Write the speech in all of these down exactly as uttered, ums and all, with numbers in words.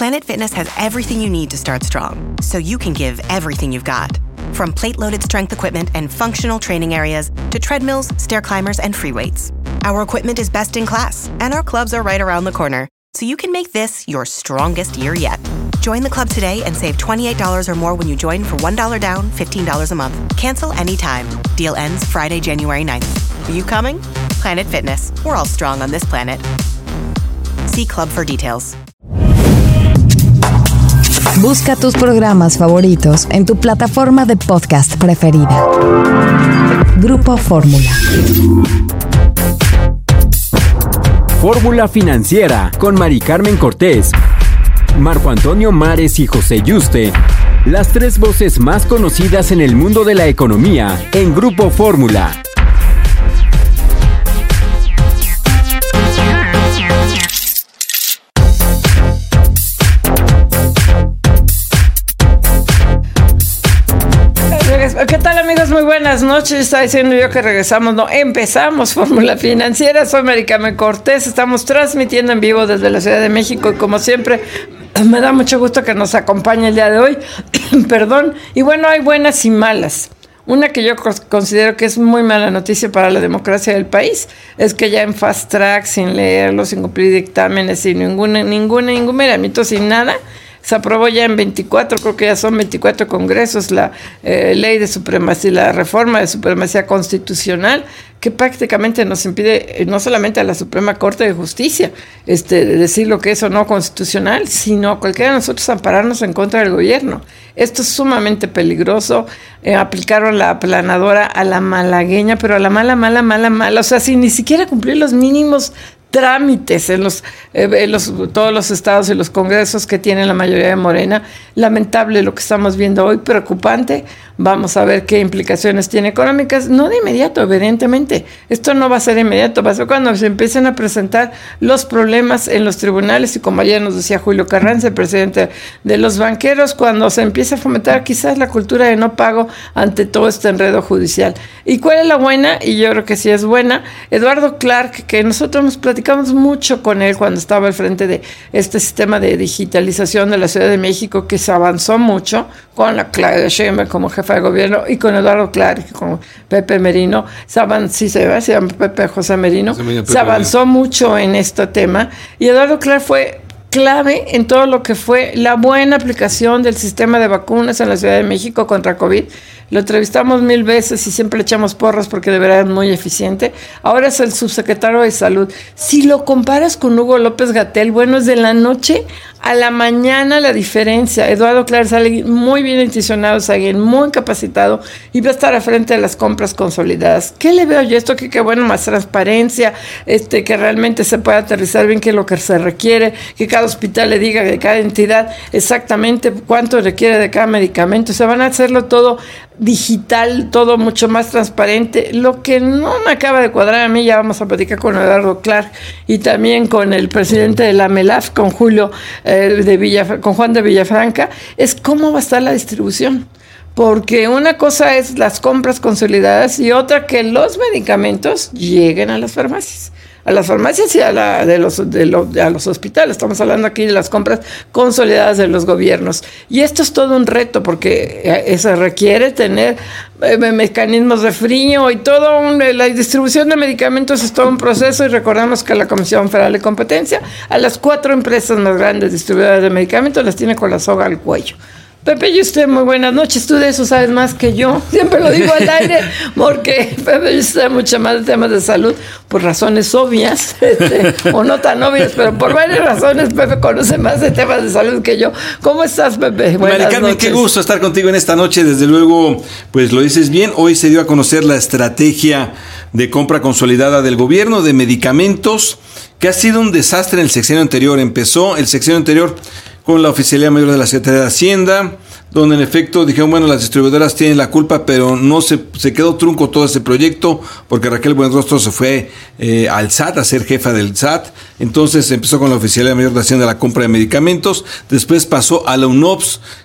Planet Fitness has everything you need to start strong, so you can give everything you've got. From plate-loaded strength equipment and functional training areas to treadmills, stair climbers, and free weights. Our equipment is best in class, and our clubs are right around the corner, so you can make this your strongest year yet. Join the club today and save twenty-eight dollars or more when you join for one dollar down, fifteen dollars a month. Cancel anytime. Deal ends Friday, January ninth. Are you coming? Planet Fitness. We're all strong on this planet. See club for details. Busca tus programas favoritos en tu plataforma de podcast preferida. Grupo Fórmula. Fórmula Financiera con Mari Carmen Cortés, Marco Antonio Mares y José Yuste. Las tres voces más conocidas en el mundo de la economía en Grupo Fórmula. ¿Qué tal, amigos? Muy buenas noches. Estaba diciendo yo que regresamos, no, empezamos Fórmula Financiera. Soy Mari Carmen Cortés. Estamos transmitiendo en vivo desde la Ciudad de México y, como siempre, me da mucho gusto que nos acompañe el día de hoy. Perdón. Y bueno, hay buenas y malas. Una que yo considero que es muy mala noticia para la democracia del país es que ya en fast track, sin leerlo, sin cumplir dictámenes, sin ninguna, ninguna, ningún miramiento, sin nada, se aprobó ya en veinticuatro, creo que ya son veinticuatro congresos, la eh, ley de supremacía, la reforma de supremacía constitucional, que prácticamente nos impide, eh, no solamente a la Suprema Corte de Justicia, este, decir lo que es o no constitucional, sino a cualquiera de nosotros ampararnos en contra del gobierno. Esto es sumamente peligroso. Eh, aplicaron la aplanadora a la malagueña, pero a la mala, mala, mala, mala, o sea, sin ni siquiera cumplir los mínimos trámites en los, eh, en los todos los estados y los congresos que tiene la mayoría de Morena. Lamentable lo que estamos viendo hoy, preocupante. Vamos a ver qué implicaciones tiene económicas. No de inmediato, evidentemente. Esto no va a ser inmediato, va a ser cuando se empiecen a presentar los problemas en los tribunales, y como ayer nos decía Julio Carranza, el presidente de los banqueros, cuando se empiece a fomentar quizás la cultura de no pago ante todo este enredo judicial. ¿Y cuál es la buena? Y yo creo que sí es buena. Eduardo Clark, que nosotros hemos platicado mucho con él cuando estaba al frente de este sistema de digitalización de la Ciudad de México, que se avanzó mucho con la Claudia Sheinbaum como jefa de gobierno y con Eduardo Clark, con Pepe Merino. Se avanzó, sí, se, se llama Pepe José Merino. Se, Pepe se avanzó Merino. mucho en este tema, y Eduardo Clark fue clave en todo lo que fue la buena aplicación del sistema de vacunas en la Ciudad de México contra COVID. Lo entrevistamos mil veces y siempre le echamos porras porque de verdad es muy eficiente. Ahora es el subsecretario de Salud. Si lo comparas con Hugo López-Gatell, bueno, es de la noche a la mañana la diferencia. Eduardo Clark es alguien muy bien intencionado, es alguien muy capacitado y va a estar al frente de las compras consolidadas. ¿Qué le veo yo? Esto que, que bueno, más transparencia, este, que realmente se pueda aterrizar bien qué es lo que se requiere, que cada hospital le diga de cada entidad exactamente cuánto requiere de cada medicamento. Se van a hacerlo todo digital, todo mucho más transparente. Lo que no me acaba de cuadrar a mí, ya vamos a platicar con Eduardo Clark y también con el presidente de la MELAF, con Julio eh, de Villaf- con Juan de Villafranca, es cómo va a estar la distribución. Porque una cosa es las compras consolidadas y otra que los medicamentos lleguen a las farmacias. A las farmacias y a, la, de los, de lo, a los hospitales. Estamos hablando aquí de las compras consolidadas de los gobiernos. Y esto es todo un reto porque se requiere tener eh, mecanismos de frío y todo. Un, la distribución de medicamentos es todo un proceso, y recordamos que la Comisión Federal de Competencia a las cuatro empresas más grandes distribuidoras de medicamentos las tiene con la soga al cuello. Pepe y usted, muy buenas noches. Tú de eso sabes más que yo. Siempre lo digo al aire, porque Pepe y usted sabe mucho más de temas de salud, por razones obvias, este, o no tan obvias, pero por varias razones Pepe conoce más de temas de salud que yo. ¿Cómo estás, Pepe? Buenas Mari Carmen, noches. Qué gusto estar contigo en esta noche. Desde luego, pues lo dices bien, hoy se dio a conocer la estrategia de compra consolidada del gobierno de medicamentos, que ha sido un desastre en el sexenio anterior. Empezó el sexenio anterior con la Oficialía Mayor de la Secretaría de Hacienda, donde en efecto dijeron, bueno, las distribuidoras tienen la culpa, pero no se, se quedó trunco todo ese proyecto, porque Raquel Buenrostro se fue eh, al S A T a ser jefa del S A T. Entonces empezó con la Oficialía Mayor de Hacienda la compra de medicamentos, después pasó a la UNOPS,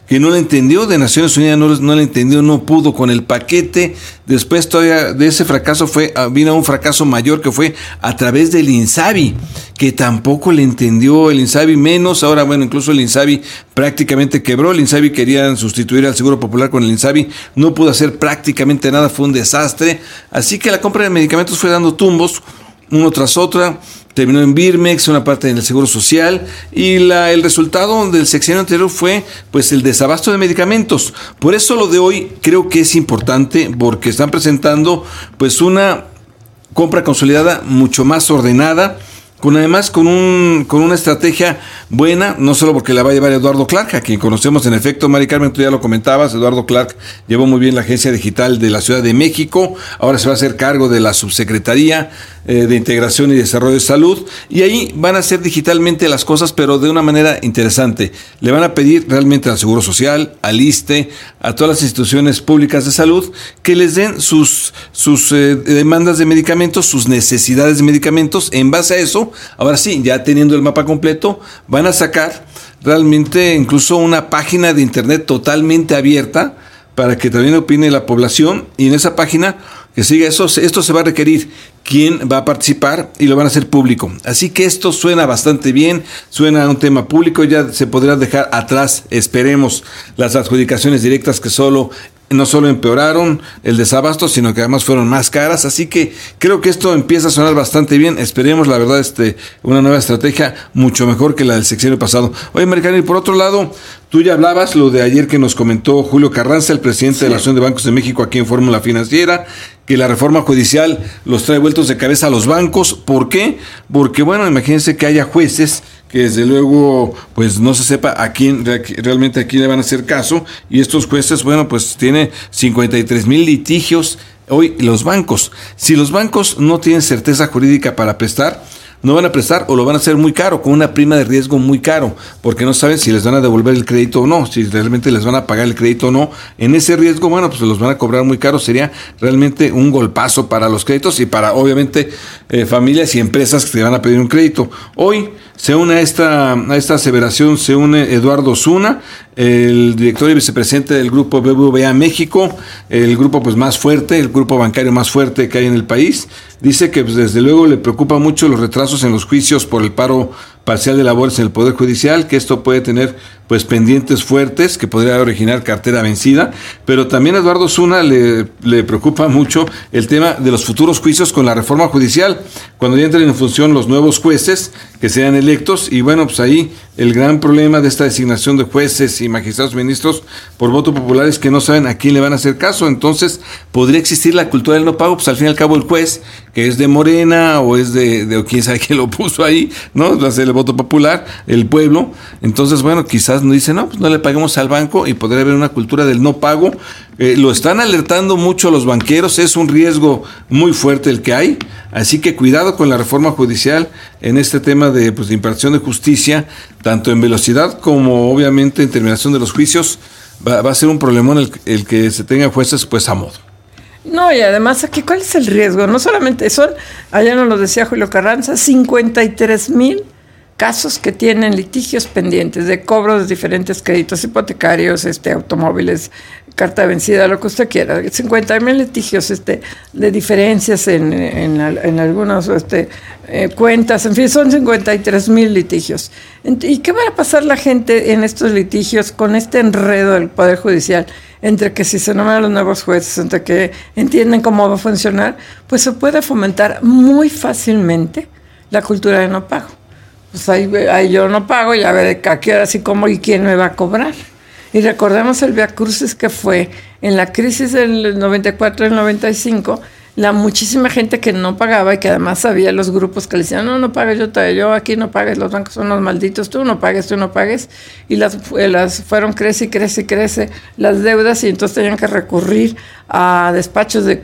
que no la entendió, de Naciones Unidas no, no la entendió, no pudo con el paquete. Después todavía de ese fracaso fue, vino un fracaso mayor que fue a través del INSABI, que tampoco le entendió, el INSABI menos. Ahora, bueno, incluso el INSABI prácticamente quebró. El INSABI querían sustituir al Seguro Popular con el INSABI, no pudo hacer prácticamente nada, fue un desastre. Así que la compra de medicamentos fue dando tumbos, uno tras otra. Terminó en Birmex, una parte en el Seguro Social, y la, el resultado del sexenio anterior fue pues el desabasto de medicamentos. Por eso lo de hoy creo que es importante, porque están presentando pues una compra consolidada mucho más ordenada, con además con un con una estrategia buena, no solo porque la va a llevar Eduardo Clark, a quien conocemos en efecto, Mari Carmen, tú ya lo comentabas, Eduardo Clark llevó muy bien la Agencia Digital de la Ciudad de México, ahora se va a hacer cargo de la Subsecretaría eh, de Integración y Desarrollo de Salud, y ahí van a hacer digitalmente las cosas, pero de una manera interesante. Le van a pedir realmente al Seguro Social, al ISSSTE, a todas las instituciones públicas de salud, que les den sus, sus eh, demandas de medicamentos, sus necesidades de medicamentos. En base a eso, ahora sí, ya teniendo el mapa completo, van a sacar realmente incluso una página de internet totalmente abierta para que también opine la población, y en esa página que siga eso, esto se va a requerir quién va a participar y lo van a hacer público. Así que esto suena bastante bien, suena a un tema público, ya se podrá dejar atrás, esperemos, las adjudicaciones directas que solo no solo empeoraron el desabasto, sino que además fueron más caras. Así que creo que esto empieza a sonar bastante bien. Esperemos, la verdad, este una nueva estrategia mucho mejor que la del sexenio pasado. Oye, Maricani, y por otro lado, tú ya hablabas lo de ayer que nos comentó Julio Carranza, el presidente sí. de la Asociación de Bancos de México aquí en Fórmula Financiera, que la reforma judicial los trae vueltos de cabeza a los bancos. ¿Por qué? Porque, bueno, imagínense que haya jueces que desde luego pues no se sepa a quién realmente a quién le van a hacer caso, y estos jueces, bueno, pues tiene cincuenta y tres mil litigios hoy los bancos. Si los bancos no tienen certeza jurídica para prestar, no van a prestar o lo van a hacer muy caro, con una prima de riesgo muy caro, porque no saben si les van a devolver el crédito o no, si realmente les van a pagar el crédito o no. En ese riesgo, bueno, pues los van a cobrar muy caro. Sería realmente un golpazo para los créditos y para, obviamente, eh, familias y empresas que te van a pedir un crédito. Hoy se une a esta, a esta aseveración, se une Eduardo Zuna, el director y vicepresidente del grupo B B V A México, el grupo pues más fuerte, el grupo bancario más fuerte que hay en el país. Dice que pues, desde luego le preocupa mucho los retrasos en los juicios por el paro parcial de labores en el Poder Judicial, que esto puede tener pues pendientes fuertes, que podría originar cartera vencida, pero también a Eduardo Zuna le, le preocupa mucho el tema de los futuros juicios con la reforma judicial, cuando ya entren en función los nuevos jueces que sean electos, y bueno, pues ahí el gran problema de esta designación de jueces y magistrados ministros por voto popular es que no saben a quién le van a hacer caso. Entonces podría existir la cultura del no pago, pues al fin y al cabo el juez, que es de Morena o es de, de o quién sabe quién lo puso ahí, ¿no? Va a ser el voto popular, el pueblo. Entonces, bueno, quizás no dice, no, pues no le paguemos al banco, y podría haber una cultura del no pago. Eh, lo están alertando mucho los banqueros, es un riesgo muy fuerte el que hay, así que cuidado con la reforma judicial en este tema de, pues, de impartición de justicia, tanto en velocidad como obviamente en terminación de los juicios. Va, va a ser un problemón el, el que se tenga jueces pues a modo. No, y además aquí, ¿cuál es el riesgo? No solamente son, allá nos lo decía Julio Carranza, cincuenta y tres mil casos que tienen litigios pendientes de cobros de diferentes créditos hipotecarios, este, automóviles, carta vencida, lo que usted quiera. cincuenta mil litigios este, de diferencias en, en, en algunas este, eh, cuentas, en fin, son cincuenta y tres mil litigios. ¿Y qué va a pasar la gente en estos litigios con este enredo del Poder Judicial? Entre que si se nombran los nuevos jueces, entre que entienden cómo va a funcionar, pues se puede fomentar muy fácilmente la cultura de no pago. Pues ahí, ahí yo no pago, ya veré a qué hora, así como y quién me va a cobrar. Y recordemos el viacrucis que fue en la crisis del noventa y cuatro y el noventa y cinco, la muchísima gente que no pagaba, y que además había los grupos que le decían, no, no pagues, yo, te, yo aquí no pagues, los bancos son unos malditos, tú no pagues, tú no pagues, y las, las fueron crece y crece y crece las deudas, y entonces tenían que recurrir a despachos de,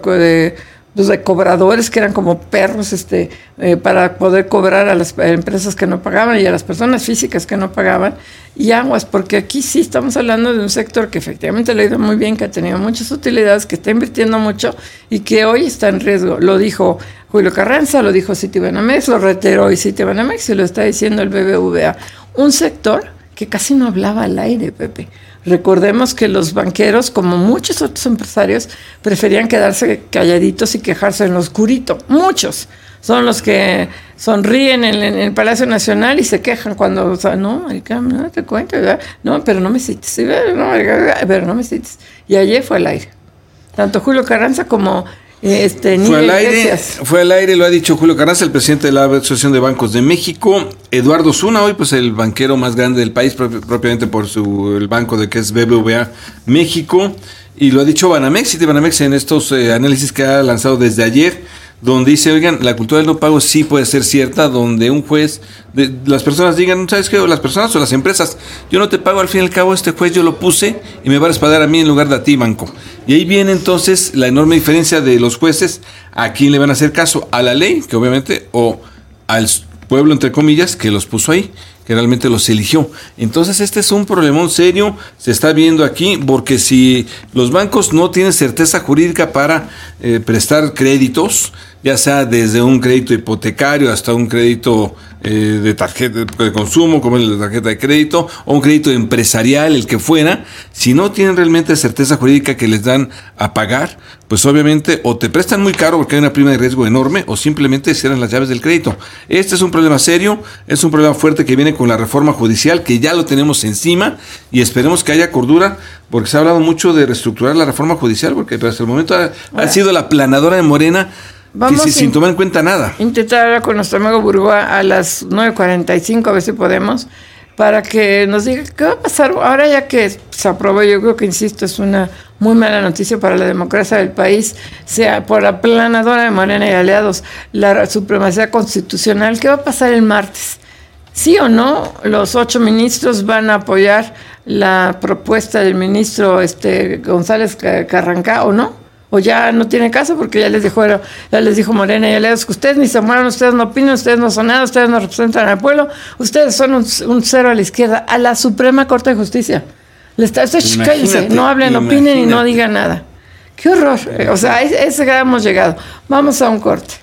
de Los de cobradores que eran como perros este, eh, para poder cobrar a las empresas que no pagaban y a las personas físicas que no pagaban. Y aguas, porque aquí sí estamos hablando de un sector que efectivamente le ha ido muy bien, que ha tenido muchas utilidades, que está invirtiendo mucho y que hoy está en riesgo. Lo dijo Julio Carranza, lo dijo Citibanamex, lo reiteró y Citibanamex, y lo está diciendo el B B V A. Un sector que casi no hablaba al aire, Pepe. Recordemos que los banqueros, como muchos otros empresarios, preferían quedarse calladitos y quejarse en lo oscurito. Muchos son los que sonríen en, en el Palacio Nacional y se quejan cuando, o sea, no, no te cuento, ¿verdad? No, pero no me cites, no, pero no me cites. Y ayer fue al aire. Tanto Julio Carranza como este fue al aire, fue al aire, lo ha dicho Julio Carranza, el presidente de la Asociación de Bancos de México. Eduardo Zuna, hoy pues el banquero más grande del país, propiamente por su el banco de que es B B V A México, y lo ha dicho Banamex, y Banamex en estos eh, análisis que ha lanzado desde ayer, donde dice, oigan, la cultura del no pago sí puede ser cierta, donde un juez, de, las personas digan, ¿sabes qué? Las personas o las empresas, yo no te pago, al fin y al cabo este juez yo lo puse y me va a respaldar a mí en lugar de a ti, banco. Y ahí viene entonces la enorme diferencia de los jueces, a quién le van a hacer caso, a la ley, que obviamente, o al pueblo, entre comillas, que los puso ahí, que realmente los eligió. Entonces este es un problemón serio, se está viendo aquí, porque si los bancos no tienen certeza jurídica para eh, prestar créditos, ya sea desde un crédito hipotecario hasta un crédito eh, de tarjeta de consumo, como el de tarjeta de crédito, o un crédito empresarial, el que fuera, si no tienen realmente certeza jurídica que les dan a pagar, pues obviamente o te prestan muy caro porque hay una prima de riesgo enorme, o simplemente cierran las llaves del crédito. Este es un problema serio, es un problema fuerte que viene con la reforma judicial, que ya lo tenemos encima, y esperemos que haya cordura, porque se ha hablado mucho de reestructurar la reforma judicial, porque hasta el momento ha, ha sido la planadora de Morena. Vamos sin, sin tomar en cuenta nada. Intentar hablar con nuestro amigo Burgoa a las nueve cuarenta y cinco, a ver si podemos, para que nos diga qué va a pasar ahora ya que se aprobó. Yo creo que, insisto, es una muy mala noticia para la democracia del país, sea por la planadora de Morena y aliados, la supremacía constitucional. ¿Qué va a pasar el martes? ¿Sí o no los ocho ministros van a apoyar la propuesta del ministro este González Carrancá o no? O ya no tiene caso porque ya les dijo, ya les dijo Morena y aliados que ustedes ni se mueran, ustedes no opinan, ustedes no son nada, ustedes no representan al pueblo, ustedes son un, un cero a la izquierda, a la Suprema Corte de Justicia. Les está, ustedes cállense, no hablen, imagínate. Opinen y no digan nada. Qué horror. O sea, a ese grado hemos llegado. Vamos a un corte.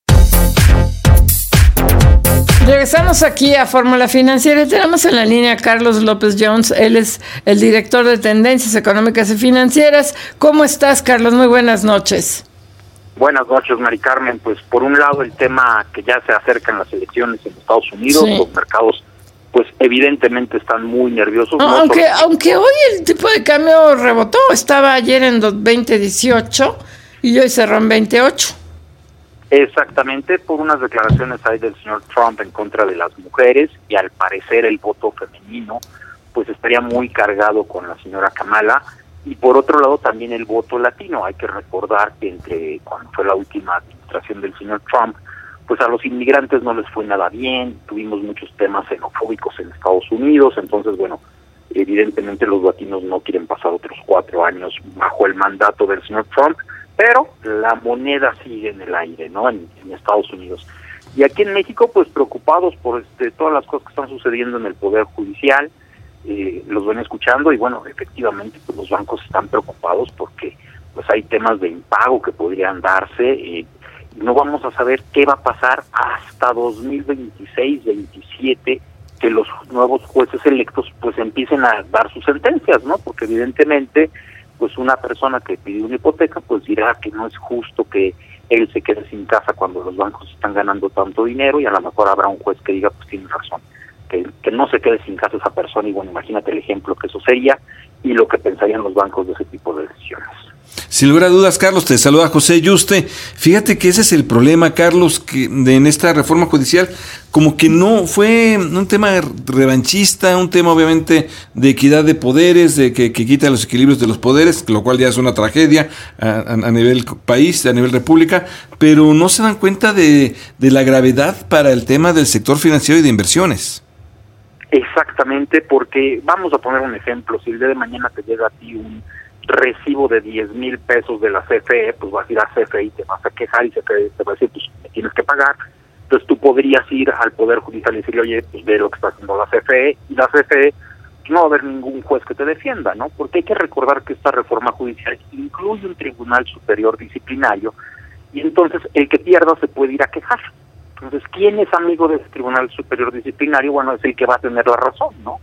Regresamos aquí a Fórmula Financiera y tenemos en la línea a Carlos López Jones. Él es el director de Tendencias Económicas y Financieras. ¿Cómo estás, Carlos? Muy buenas noches. Buenas noches, Mari Carmen. Pues por un lado el tema que ya se acercan las elecciones en Estados Unidos, sí. Los mercados pues evidentemente están muy nerviosos. No, no aunque solo... aunque hoy el tipo de cambio rebotó, estaba ayer en veinte dieciocho y hoy cerró en veintiocho. Exactamente, por unas declaraciones ahí del señor Trump en contra de las mujeres, y al parecer el voto femenino pues estaría muy cargado con la señora Kamala, y por otro lado también el voto latino. Hay que recordar que entre cuando fue la última administración del señor Trump, pues a los inmigrantes no les fue nada bien, tuvimos muchos temas xenofóbicos en Estados Unidos, entonces bueno, evidentemente los latinos no quieren pasar otros cuatro años bajo el mandato del señor Trump, pero la moneda sigue en el aire, ¿no? En, en Estados Unidos. Y aquí en México, pues preocupados por este, todas las cosas que están sucediendo en el Poder Judicial, eh, los ven escuchando y bueno, efectivamente pues los bancos están preocupados porque pues hay temas de impago que podrían darse, eh, y no vamos a saber qué va a pasar hasta dos mil veintiséis veintisiete, que los nuevos jueces electos pues empiecen a dar sus sentencias, ¿no? Porque evidentemente pues una persona que pide una hipoteca pues dirá que no es justo que él se quede sin casa cuando los bancos están ganando tanto dinero, y a lo mejor habrá un juez que diga pues tiene razón, que, que no se quede sin casa esa persona, y bueno, imagínate el ejemplo que eso sería y lo que pensarían los bancos de ese tipo de decisiones. Sin lugar a dudas, Carlos, te saluda José Yuste. Fíjate que ese es el problema, Carlos, que de, en esta reforma judicial, como que no fue un tema revanchista, un tema obviamente de equidad de poderes, de que, que quita los equilibrios de los poderes, lo cual ya es una tragedia a, a, a nivel país, a nivel república, pero no se dan cuenta de, de la gravedad para el tema del sector financiero y de inversiones. Exactamente, porque vamos a poner un ejemplo, si el día de mañana te llega a ti un recibo de diez mil pesos de la C F E, pues vas a ir a C F E y te vas a quejar, y C F E te va a decir, pues me tienes que pagar. Entonces tú podrías ir al Poder Judicial y decirle, oye, pues ve lo que está haciendo la C F E, y la C F E pues no va a haber ningún juez que te defienda, ¿no? Porque hay que recordar que esta reforma judicial incluye un tribunal superior disciplinario, y entonces el que pierda se puede ir a quejar. Entonces, ¿quién es amigo de ese tribunal superior disciplinario? Bueno, es el que va a tener la razón, ¿no?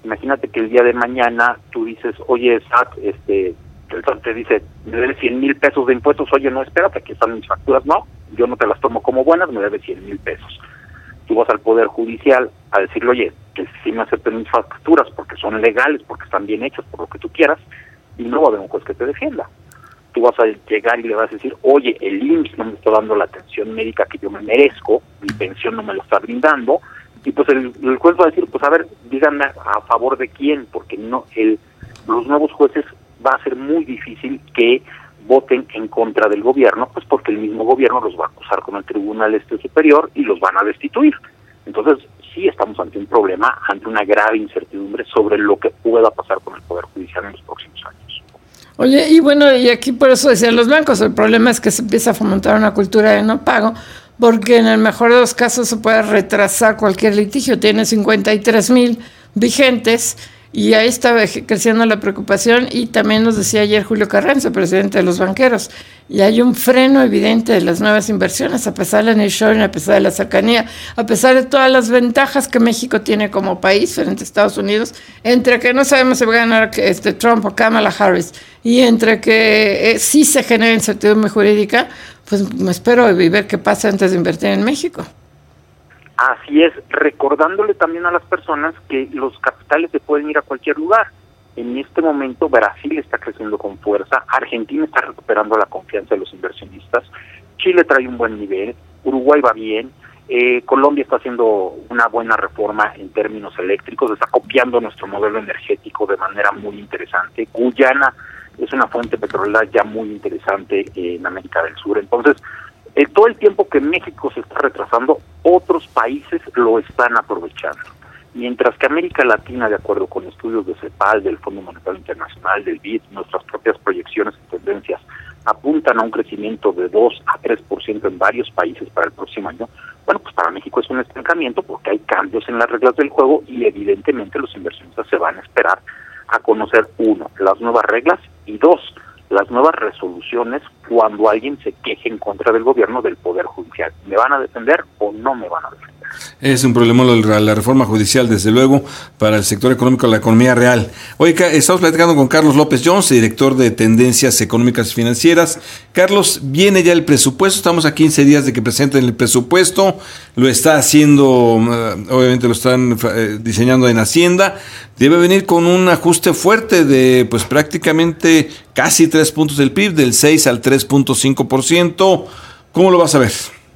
Imagínate que el día de mañana tú dices, oye, S A T, este, el S A T te dice, me debes cien mil pesos de impuestos, oye, no, espérate, aquí están mis facturas, no, yo no te las tomo como buenas, me debes cien mil pesos. Tú vas al Poder Judicial a decirle, oye, que sí me acepten mis facturas porque son legales, porque están bien hechas, por lo que tú quieras, y no va a haber un juez que te defienda. Tú vas a llegar y le vas a decir, oye, el I M S S no me está dando la atención médica que yo me merezco, mi pensión no me lo está brindando, y pues el, el juez va a decir, pues a ver, díganme a favor de quién, porque no el los nuevos jueces va a ser muy difícil que voten en contra del gobierno, pues porque el mismo gobierno los va a acusar con el Tribunal Este Superior y los van a destituir. Entonces, sí estamos ante un problema, ante una grave incertidumbre sobre lo que pueda pasar con el Poder Judicial en los próximos años. Oye, y bueno, y aquí por eso decían los bancos, el problema es que se empieza a fomentar una cultura de no pago, porque en el mejor de los casos se puede retrasar cualquier litigio. Tiene cincuenta y tres mil vigentes y ahí está creciendo la preocupación, y también nos decía ayer Julio Carranza, presidente de los banqueros, y hay un freno evidente de las nuevas inversiones, a pesar del nearshoring, a pesar de la cercanía, a pesar de todas las ventajas que México tiene como país frente a Estados Unidos, entre que no sabemos si va a ganar este Trump o Kamala Harris, y entre que eh, sí se genera incertidumbre jurídica, pues me espero y ver qué pasa antes de invertir en México. Así es, recordándole también a las personas que los capitales se pueden ir a cualquier lugar. En este momento Brasil está creciendo con fuerza, Argentina está recuperando la confianza de los inversionistas, Chile trae un buen nivel, Uruguay va bien, eh, Colombia está haciendo una buena reforma en términos eléctricos, está copiando nuestro modelo energético de manera muy interesante, Guyana es una fuente petrolera ya muy interesante en América del Sur. Entonces, Eh, todo el tiempo que México se está retrasando, otros países lo están aprovechando. Mientras que América Latina, de acuerdo con estudios de CEPAL, del Fondo Monetario Internacional, del B I D, nuestras propias proyecciones y tendencias, apuntan a un crecimiento de dos a tres por ciento en varios países para el próximo año, bueno, pues para México es un estancamiento porque hay cambios en las reglas del juego y evidentemente los inversionistas se van a esperar a conocer, uno, las nuevas reglas, y dos, las nuevas resoluciones cuando alguien se queje en contra del gobierno, del Poder Judicial. ¿Me van a defender o no me van a defender? Es un problema la, la reforma judicial, desde luego, para el sector económico, la economía real. Hoy estamos platicando con Carlos López Jones, director de Tendencias Económicas y Financieras. Carlos, viene ya el presupuesto, estamos a quince días de que presenten el presupuesto, lo está haciendo, obviamente lo están eh, diseñando en Hacienda, debe venir con un ajuste fuerte de pues prácticamente casi tres puntos del P I B, del seis al tres punto cinco por ciento. ¿Cómo lo vas a ver?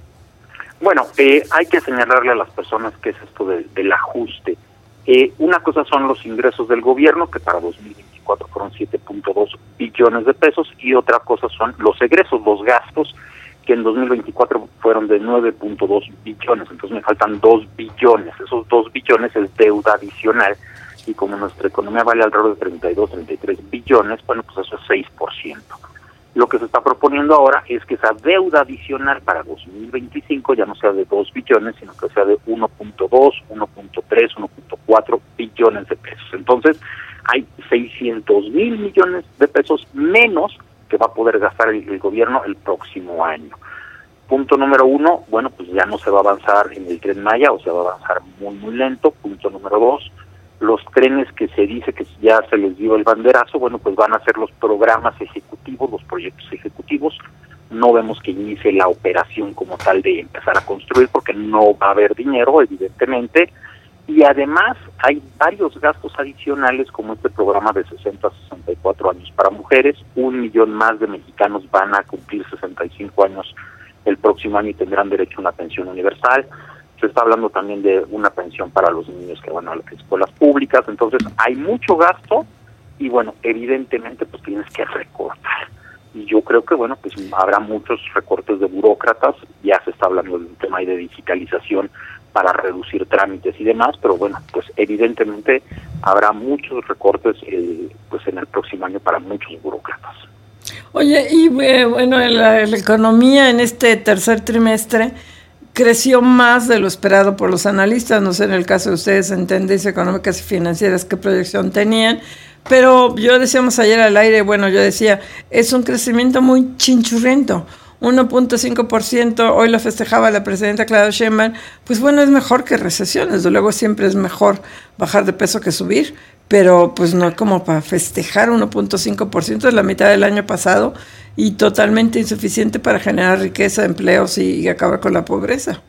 Bueno, eh, hay que señalarle a las personas qué es esto de, del ajuste. Eh, una cosa son los ingresos del gobierno, que para dos mil veinticuatro fueron siete punto dos billones de pesos, y otra cosa son los egresos, los gastos, que en dos mil veinticuatro fueron de nueve punto dos billones, entonces me faltan dos billones. Esos dos billones es deuda adicional, y como nuestra economía vale alrededor de treinta y dos, treinta y tres billones, bueno, pues eso es seis por ciento. Lo que se está proponiendo ahora es que esa deuda adicional para dos mil veinticinco ya no sea de dos billones, sino que sea de uno punto dos, uno punto tres, uno punto cuatro billones de pesos. Entonces, hay seiscientos mil millones de pesos menos que va a poder gastar el, el gobierno el próximo año. Punto número uno, bueno, pues ya no se va a avanzar en el Tren Maya, o se va a avanzar muy, muy lento. Punto número dos, los trenes que se dice que ya se les dio el banderazo, bueno, pues van a ser los programas ejecutivos, los proyectos ejecutivos. No vemos que inicie la operación como tal de empezar a construir, porque no va a haber dinero, evidentemente. Y además hay varios gastos adicionales, como este programa de sesenta a sesenta y cuatro años para mujeres. Un millón más de mexicanos van a cumplir sesenta y cinco años el próximo año y tendrán derecho a una pensión universal. Se está hablando también de una pensión para los niños que van a las escuelas públicas. Entonces hay mucho gasto y, bueno, evidentemente pues tienes que recortar. Y yo creo que, bueno, pues habrá muchos recortes de burócratas. Ya se está hablando de un tema de digitalización para reducir trámites y demás, pero bueno, pues evidentemente habrá muchos recortes eh, pues en el próximo año para muchos burócratas. Oye, y eh, bueno, la, la economía en este tercer trimestre creció más de lo esperado por los analistas. No sé, en el caso de ustedes en Tendencias Económicas y Financieras, qué proyección tenían, pero yo decíamos ayer al aire, bueno, yo decía, es un crecimiento muy chinchurriento. uno punto cinco por ciento, hoy lo festejaba la presidenta Claudia Sheinbaum, pues bueno, es mejor que recesión, desde luego siempre es mejor bajar de peso que subir, pero pues no como para festejar uno punto cinco por ciento, es la mitad del año pasado y totalmente insuficiente para generar riqueza, empleos y, y acabar con la pobreza.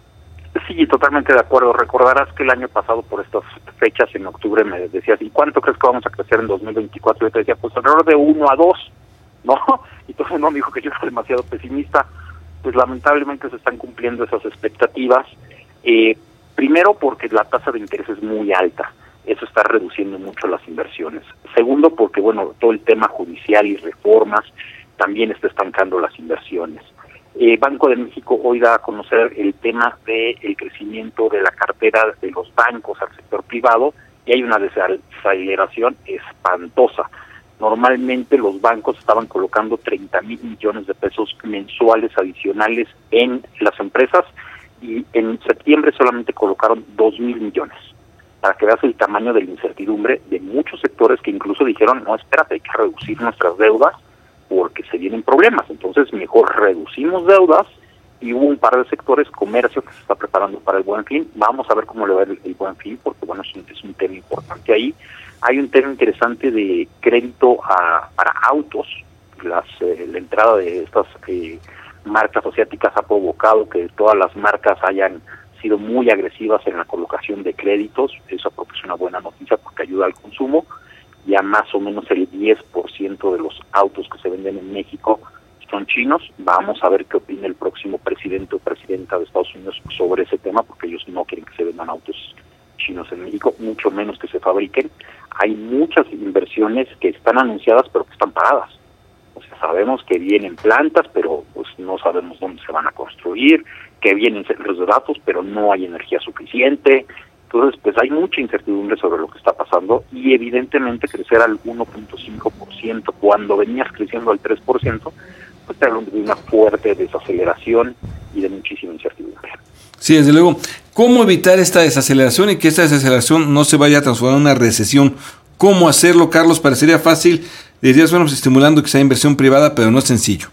Sí, totalmente de acuerdo. Recordarás que el año pasado por estas fechas en octubre me decías, ¿y cuánto crees que vamos a crecer en dos mil veinticuatro? Yo te decía, pues alrededor de uno a dos, ¿no? Y todo el mundo me dijo que yo era demasiado pesimista. Pues lamentablemente se están cumpliendo esas expectativas. Eh, primero porque la tasa de interés es muy alta. Eso está reduciendo mucho las inversiones. Segundo porque, bueno, todo el tema judicial y reformas también está estancando las inversiones. Eh, Banco de México hoy da a conocer el tema del crecimiento de la cartera de los bancos al sector privado y hay una desaceleración espantosa. Normalmente los bancos estaban colocando treinta mil millones de pesos mensuales adicionales en las empresas y en septiembre solamente colocaron dos mil millones. Para que veas el tamaño de la incertidumbre de muchos sectores que incluso dijeron, no, espérate, hay que reducir nuestras deudas porque se vienen problemas, entonces mejor reducimos deudas y hubo un par de sectores, comercio que se está preparando para el Buen Fin, vamos a ver cómo le va el, el Buen Fin, porque bueno, es un, es un tema importante ahí. Hay un tema interesante de crédito a, para autos, las eh, la entrada de estas eh, marcas asiáticas ha provocado que todas las marcas hayan sido muy agresivas en la colocación de créditos, eso creo que es una buena noticia porque ayuda al consumo. Ya más o menos el diez por ciento de los autos que se venden en México son chinos. Vamos a ver qué opina el próximo presidente o presidenta de Estados Unidos sobre ese tema, porque ellos no quieren que se vendan autos chinos en México, mucho menos que se fabriquen. Hay muchas inversiones que están anunciadas pero que están paradas. O sea, sabemos que vienen plantas, pero pues no sabemos dónde se van a construir, que vienen centros de datos, pero no hay energía suficiente. Entonces, pues hay mucha incertidumbre sobre lo que está pasando y evidentemente crecer al uno punto cinco por ciento cuando venías creciendo al tres por ciento, pues te habla de una fuerte desaceleración y de muchísima incertidumbre. Sí, desde luego. ¿Cómo evitar esta desaceleración y que esta desaceleración no se vaya a transformar en una recesión? ¿Cómo hacerlo, Carlos? Parecería fácil. Dirías, bueno, pues estimulando que sea inversión privada, pero no es sencillo.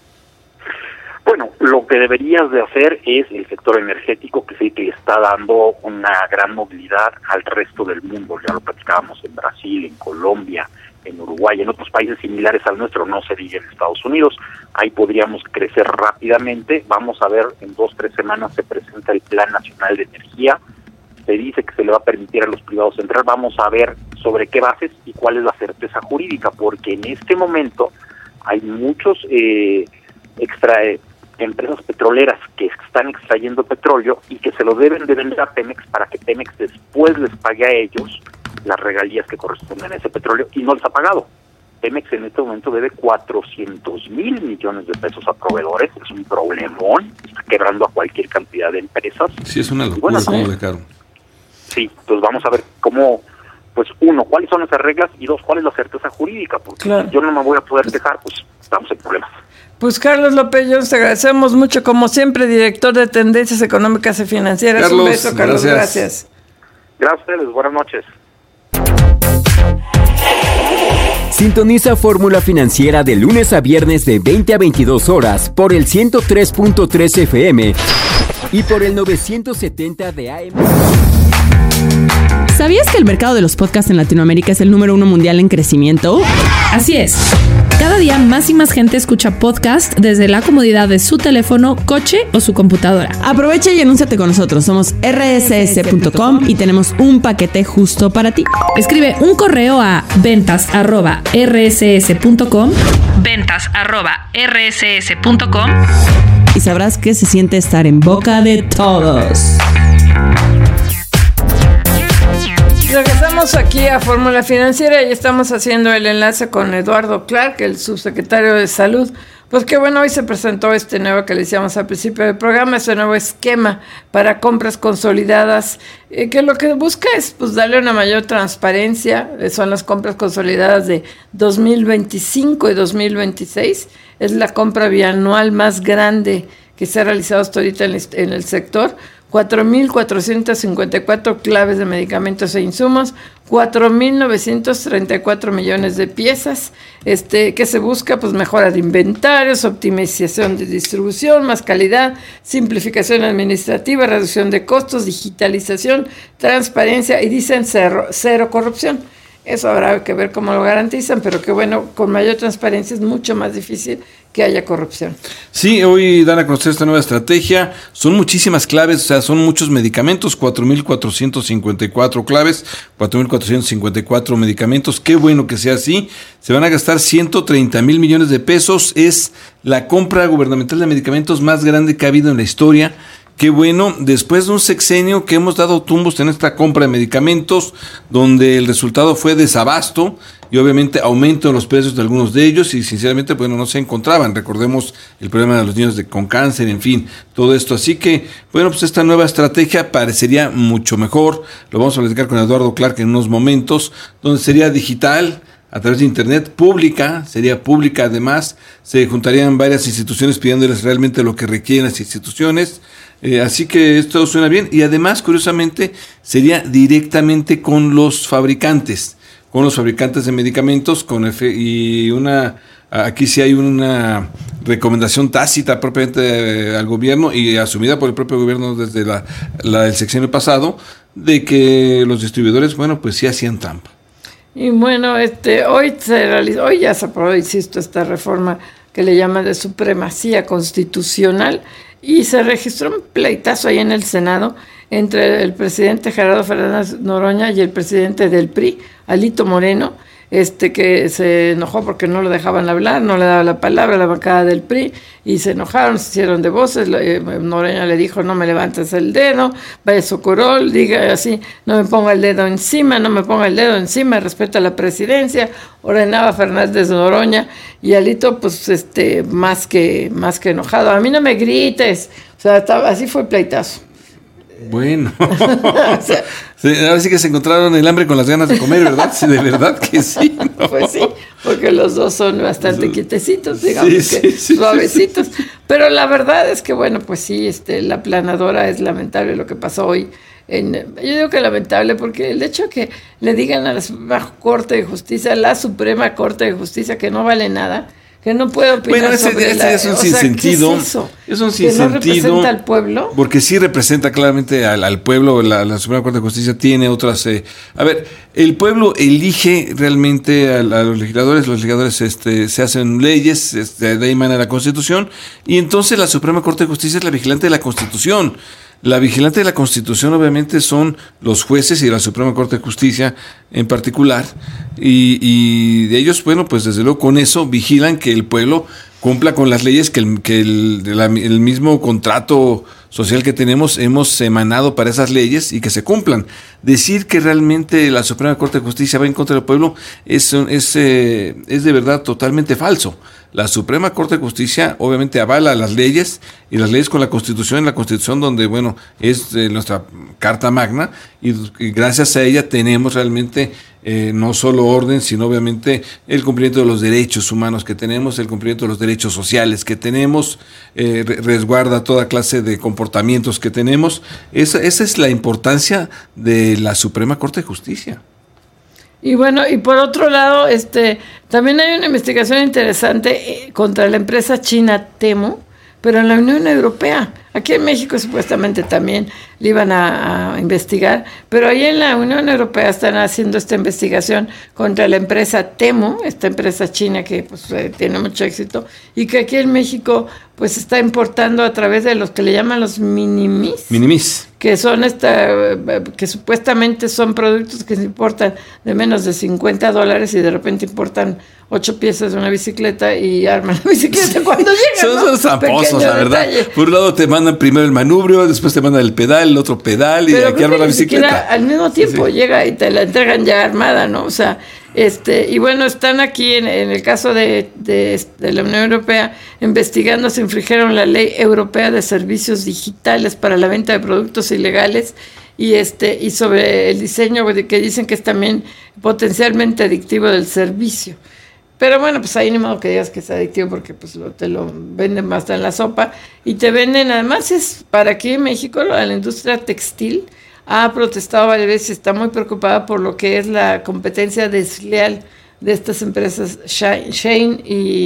Bueno, lo que deberías de hacer es el sector energético, que es el que le está dando una gran movilidad al resto del mundo. Ya lo platicábamos en Brasil, en Colombia, en Uruguay, en otros países similares al nuestro, no se diga en Estados Unidos. Ahí podríamos crecer rápidamente. Vamos a ver, en dos, tres semanas se presenta el Plan Nacional de Energía. Se dice que se le va a permitir a los privados entrar. Vamos a ver sobre qué bases y cuál es la certeza jurídica, porque en este momento hay muchos eh, extra... empresas petroleras que están extrayendo petróleo y que se lo deben de vender a Pemex para que Pemex después les pague a ellos las regalías que corresponden a ese petróleo y no les ha pagado. Pemex en este momento debe cuatrocientos mil millones de pesos a proveedores, es un problemón, está quebrando a cualquier cantidad de empresas. Sí, es una locura, bueno, como de caro. Sí, entonces vamos a ver cómo, pues uno, cuáles son esas reglas y dos, cuál es la certeza jurídica, porque claro, si yo no me voy a poder quejar, pues estamos en problemas. Pues Carlos López Jones, te agradecemos mucho, como siempre, director de Tendencias Económicas y Financieras. Carlos, un beso, Carlos, gracias. Gracias, gracias a ustedes, buenas noches. Sintoniza Fórmula Financiera de lunes a viernes de veinte a veintidós horas por el ciento tres punto tres F M y por el novecientos setenta de A M. ¿Sabías que el mercado de los podcasts en Latinoamérica es el número uno mundial en crecimiento? Así es. Cada día más y más gente escucha podcast desde la comodidad de su teléfono, coche o su computadora. Aprovecha y anúnciate con nosotros. Somos erre ese ese punto com y tenemos un paquete justo para ti. Escribe un correo a ventas arroba erre ese ese punto com ventas arroba erre ese ese punto com y sabrás que se siente estar en boca de todos. Regresamos aquí a Fórmula Financiera y estamos haciendo el enlace con Eduardo Clark, el subsecretario de Salud. Pues que bueno, hoy se presentó este nuevo que le decíamos al principio del programa, este nuevo esquema para compras consolidadas, eh, que lo que busca es pues darle una mayor transparencia. Eh, son las compras consolidadas de dos mil veinticinco y dos mil veintiséis. Es la compra bianual más grande que se ha realizado hasta ahorita en el, en el sector, cuatro mil cuatrocientas cincuenta y cuatro claves de medicamentos e insumos, cuatro mil novecientos treinta y cuatro millones de piezas, este, que se busca pues mejora de inventarios, optimización de distribución, más calidad, simplificación administrativa, reducción de costos, digitalización, transparencia y dicen cero, cero corrupción. Eso habrá que ver cómo lo garantizan, pero que bueno, con mayor transparencia es mucho más difícil que haya corrupción. Sí, hoy dan a conocer esta nueva estrategia. Son muchísimas claves, o sea, son muchos medicamentos, cuatro mil cuatrocientos cincuenta y cuatro claves, cuatro mil cuatrocientos cincuenta y cuatro medicamentos. Qué bueno que sea así. Se van a gastar ciento treinta mil millones de pesos. Es la compra gubernamental de medicamentos más grande que ha habido en la historia. Qué bueno, después de un sexenio que hemos dado tumbos en esta compra de medicamentos, donde el resultado fue desabasto y obviamente aumento en los precios de algunos de ellos y sinceramente bueno, no se encontraban. Recordemos el problema de los niños de, con cáncer, en fin, todo esto. Así que, bueno, pues esta nueva estrategia parecería mucho mejor. Lo vamos a platicar con Eduardo Clark en unos momentos, donde sería digital, a través de internet, pública, sería pública además, se juntarían varias instituciones pidiéndoles realmente lo que requieren las instituciones, eh, así que esto suena bien y además, curiosamente, sería directamente con los fabricantes, con los fabricantes de medicamentos, con efe, y una, aquí sí hay una recomendación tácita propiamente eh, al gobierno y asumida por el propio gobierno desde la, la, el sexenio pasado, de que los distribuidores, bueno, pues sí hacían trampa. Y bueno, este, hoy se realizó, hoy ya se aprobó, insisto, esta reforma que le llaman de supremacía constitucional y se registró un pleitazo ahí en el Senado entre el presidente Gerardo Fernández Noroña y el presidente del P R I, Alito Moreno, este que se enojó porque no lo dejaban hablar, no le daba la palabra a la bancada del P R I y se enojaron, se hicieron de voces. eh, Noroña le dijo, no me levantes el dedo, vaya Socorol, diga así, no me ponga el dedo encima, no me ponga el dedo encima, respeta la presidencia, ordenaba Fernández Noroña y Alito pues este más que, más que enojado, a mí no me grites, o sea, estaba, así fue el pleitazo. Bueno, o sea, sí, ahora sí que se encontraron el hambre con las ganas de comer, ¿verdad? Sí, de verdad que sí, ¿no? Pues sí, porque los dos son bastante quietecitos, digamos, sí, que sí, sí, suavecitos, sí, sí. Pero la verdad es que bueno, pues sí, este, la planadora es lamentable lo que pasó hoy. En, yo digo que lamentable porque el hecho de que le digan a la Suprema Corte de Justicia, la Suprema Corte de Justicia, que no vale nada, que no puede opinar bueno, ese, sobre ese la... es un o sinsentido. sea, ¿qué es eso? Es un ¿Que sinsentido. no representa al pueblo? Porque sí representa claramente al, al pueblo. La, la Suprema Corte de Justicia tiene otras... Eh, a ver, el pueblo elige realmente a, a los legisladores. Los legisladores este, se hacen leyes, este, de ahí emana la Constitución. Y entonces la Suprema Corte de Justicia es la vigilante de la Constitución. La vigilante de la Constitución obviamente son los jueces y la Suprema Corte de Justicia en particular y, y de ellos, bueno, pues desde luego con eso vigilan que el pueblo cumpla con las leyes que el, que el, la, el mismo contrato social que tenemos hemos emanado para esas leyes y que se cumplan. Decir que realmente la Suprema Corte de Justicia va en contra del pueblo es, es, eh, es de verdad totalmente falso. La Suprema Corte de Justicia obviamente avala las leyes y las leyes con la Constitución, la Constitución donde, bueno, es eh, nuestra Carta Magna y, y gracias a ella tenemos realmente eh, no solo orden, sino obviamente el cumplimiento de los derechos humanos que tenemos, el cumplimiento de los derechos sociales que tenemos, eh, resguarda toda clase de comportamientos que tenemos. Esa, esa es la importancia de la Suprema Corte de Justicia. Y bueno, y por otro lado, este, también hay una investigación interesante contra la empresa china Temu, pero en la Unión Europea. Aquí en México supuestamente también le iban a, a investigar, pero ahí en la Unión Europea están haciendo esta investigación contra la empresa Temu, esta empresa china que pues, eh, tiene mucho éxito, y que aquí en México pues está importando a través de los que le llaman los minimis. Minimis. Que son esta, que supuestamente son productos que se importan de menos de cincuenta dólares y de repente importan ocho piezas de una bicicleta y arman la bicicleta cuando llegan. Son, ¿no? son tramposos, la verdad. Detalle. Por un lado te mandan primero el manubrio, después te mandan el pedal, el otro pedal y Pero aquí arman la bicicleta. Al mismo tiempo sí. Llega y te la entregan ya armada, ¿no? O sea, este, y bueno, están aquí en, en el caso de, de, de la Unión Europea investigando si infringieron la Ley Europea de Servicios Digitales para la venta de productos ilegales y este y sobre el diseño que dicen que es también potencialmente adictivo del servicio. Pero bueno, pues ahí ni modo que digas que es adictivo porque pues lo, te lo venden hasta en la sopa y te venden, además es para aquí en México la industria textil ha protestado varias veces, está muy preocupada por lo que es la competencia desleal de estas empresas Shein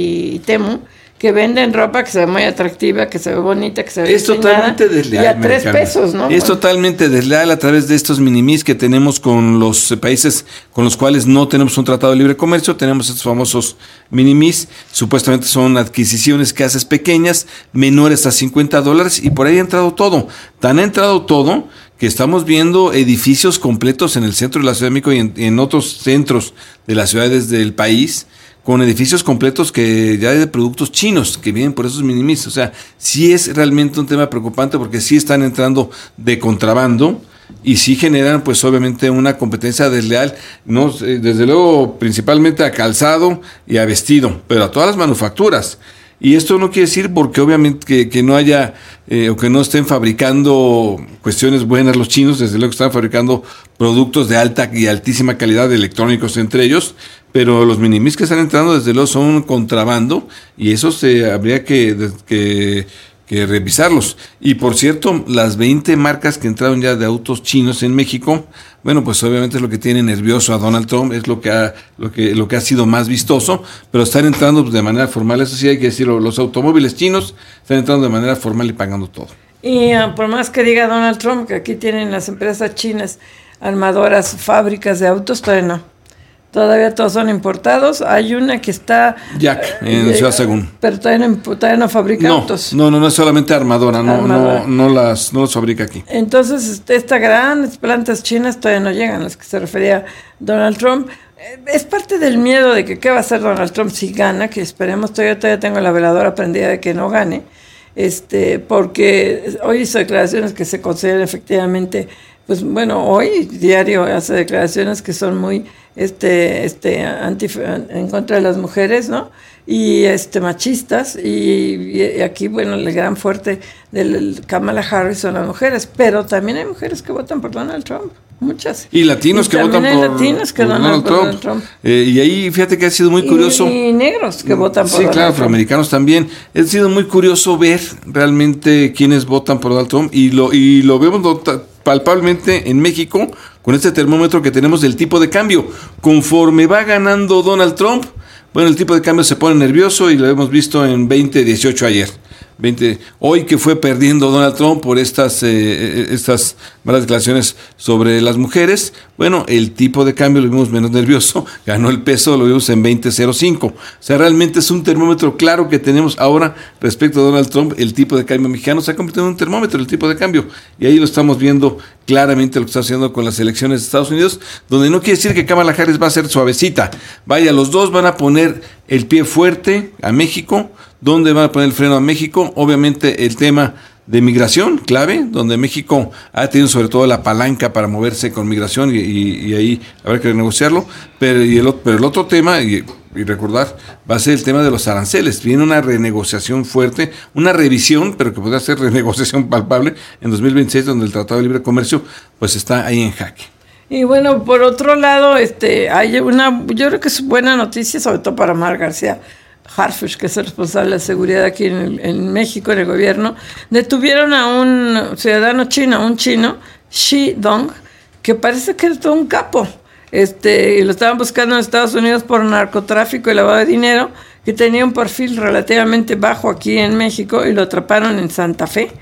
y Temu, que venden ropa que se ve muy atractiva, que se ve bonita, que se ve es totalmente desleal. Y a tres pesos, ¿no? Es bueno. totalmente desleal a través de estos minimis que tenemos con los países con los cuales no tenemos un tratado de libre comercio. Tenemos estos famosos minimis, supuestamente son adquisiciones que haces pequeñas, menores a cincuenta dólares, y por ahí ha entrado todo. Tan ha entrado todo que estamos viendo edificios completos en el centro de la Ciudad de México y en, en otros centros de las ciudades del país, con edificios completos que ya hay de productos chinos que vienen por esos minimis. O sea, sí es realmente un tema preocupante porque sí están entrando de contrabando y sí generan pues obviamente una competencia desleal, no, desde luego principalmente a calzado y a vestido, pero a todas las manufacturas. Y esto no quiere decir porque obviamente que, que no haya eh, o que no estén fabricando cuestiones buenas los chinos, desde luego que están fabricando productos de alta y altísima calidad, electrónicos entre ellos, pero los minimis que están entrando desde luego son un contrabando y eso se habría que, que, que revisarlos. Y por cierto, las veinte marcas que entraron ya de autos chinos en México, bueno, pues obviamente es lo que tiene nervioso a Donald Trump, es lo que ha, lo que, lo que ha sido más vistoso, pero están entrando de manera formal, eso sí hay que decirlo, los automóviles chinos están entrando de manera formal y pagando todo. Y uh, por más que diga Donald Trump que aquí tienen las empresas chinas armadoras, fábricas de autos, todavía no. Todavía todos son importados. Hay una que está... Jack, en eh, Ciudad Según. Pero todavía no, todavía no fabrica no, autos. No, no, no es solamente armadora, no, armadora. no, no las, no las fabrica aquí. Entonces, estas grandes plantas chinas todavía no llegan, a las que se refería Donald Trump. Es parte del miedo de que qué va a hacer Donald Trump si gana, que esperemos, todavía, todavía tengo la veladora prendida de que no gane, este, porque hoy hizo declaraciones que se consideran efectivamente, pues bueno, hoy diario hace declaraciones que son muy este este anti en contra de las mujeres, ¿no? Y este machistas y, y aquí bueno, el gran fuerte del Kamala Harris son las mujeres, pero también hay mujeres que votan por Donald Trump, muchas. Y latinos y que votan por, latinos que por Donald, por Donald Trump. Trump. Eh, y ahí fíjate que ha sido muy curioso. Y, y negros que votan por sí, Donald claro, Trump. afroamericanos también. Ha sido muy curioso ver realmente quiénes votan por Donald Trump y lo y lo vemos nota, palpablemente en México con este termómetro que tenemos del tipo de cambio. Conforme va ganando Donald Trump, bueno, el tipo de cambio se pone nervioso y lo hemos visto en veinte dieciocho ayer. veinte Hoy que fue perdiendo Donald Trump por estas eh, estas malas declaraciones sobre las mujeres, bueno, el tipo de cambio lo vimos menos nervioso, ganó el peso, lo vimos en veinte cero cinco. O sea, realmente es un termómetro claro que tenemos ahora respecto a Donald Trump. El tipo de cambio mexicano se ha convertido en un termómetro, el tipo de cambio, y ahí lo estamos viendo claramente lo que está haciendo con las elecciones de Estados Unidos, donde no quiere decir que Kamala Harris va a ser suavecita. Vaya, los dos van a poner el pie fuerte a México. ¿Dónde van a poner el freno a México? Obviamente el tema de migración, clave, donde México ha tenido sobre todo la palanca para moverse con migración y, y, y ahí habrá que renegociarlo, pero, y el, pero el otro tema, y, y recordar, va a ser el tema de los aranceles. Viene una renegociación fuerte, una revisión, pero que podría ser renegociación palpable en dos mil veintiséis, donde el Tratado de Libre Comercio pues está ahí en jaque. Y bueno, por otro lado, este, hay una, yo creo que es buena noticia, sobre todo para Mar García Harfuch, que es el responsable de seguridad aquí en, el, en México, en el gobierno. Detuvieron a un ciudadano chino, un chino, Shi Dong, que parece que era todo un capo. Este, y lo estaban buscando en Estados Unidos por narcotráfico y lavado de dinero, que tenía un perfil relativamente bajo aquí en México, y lo atraparon en Santa Fe.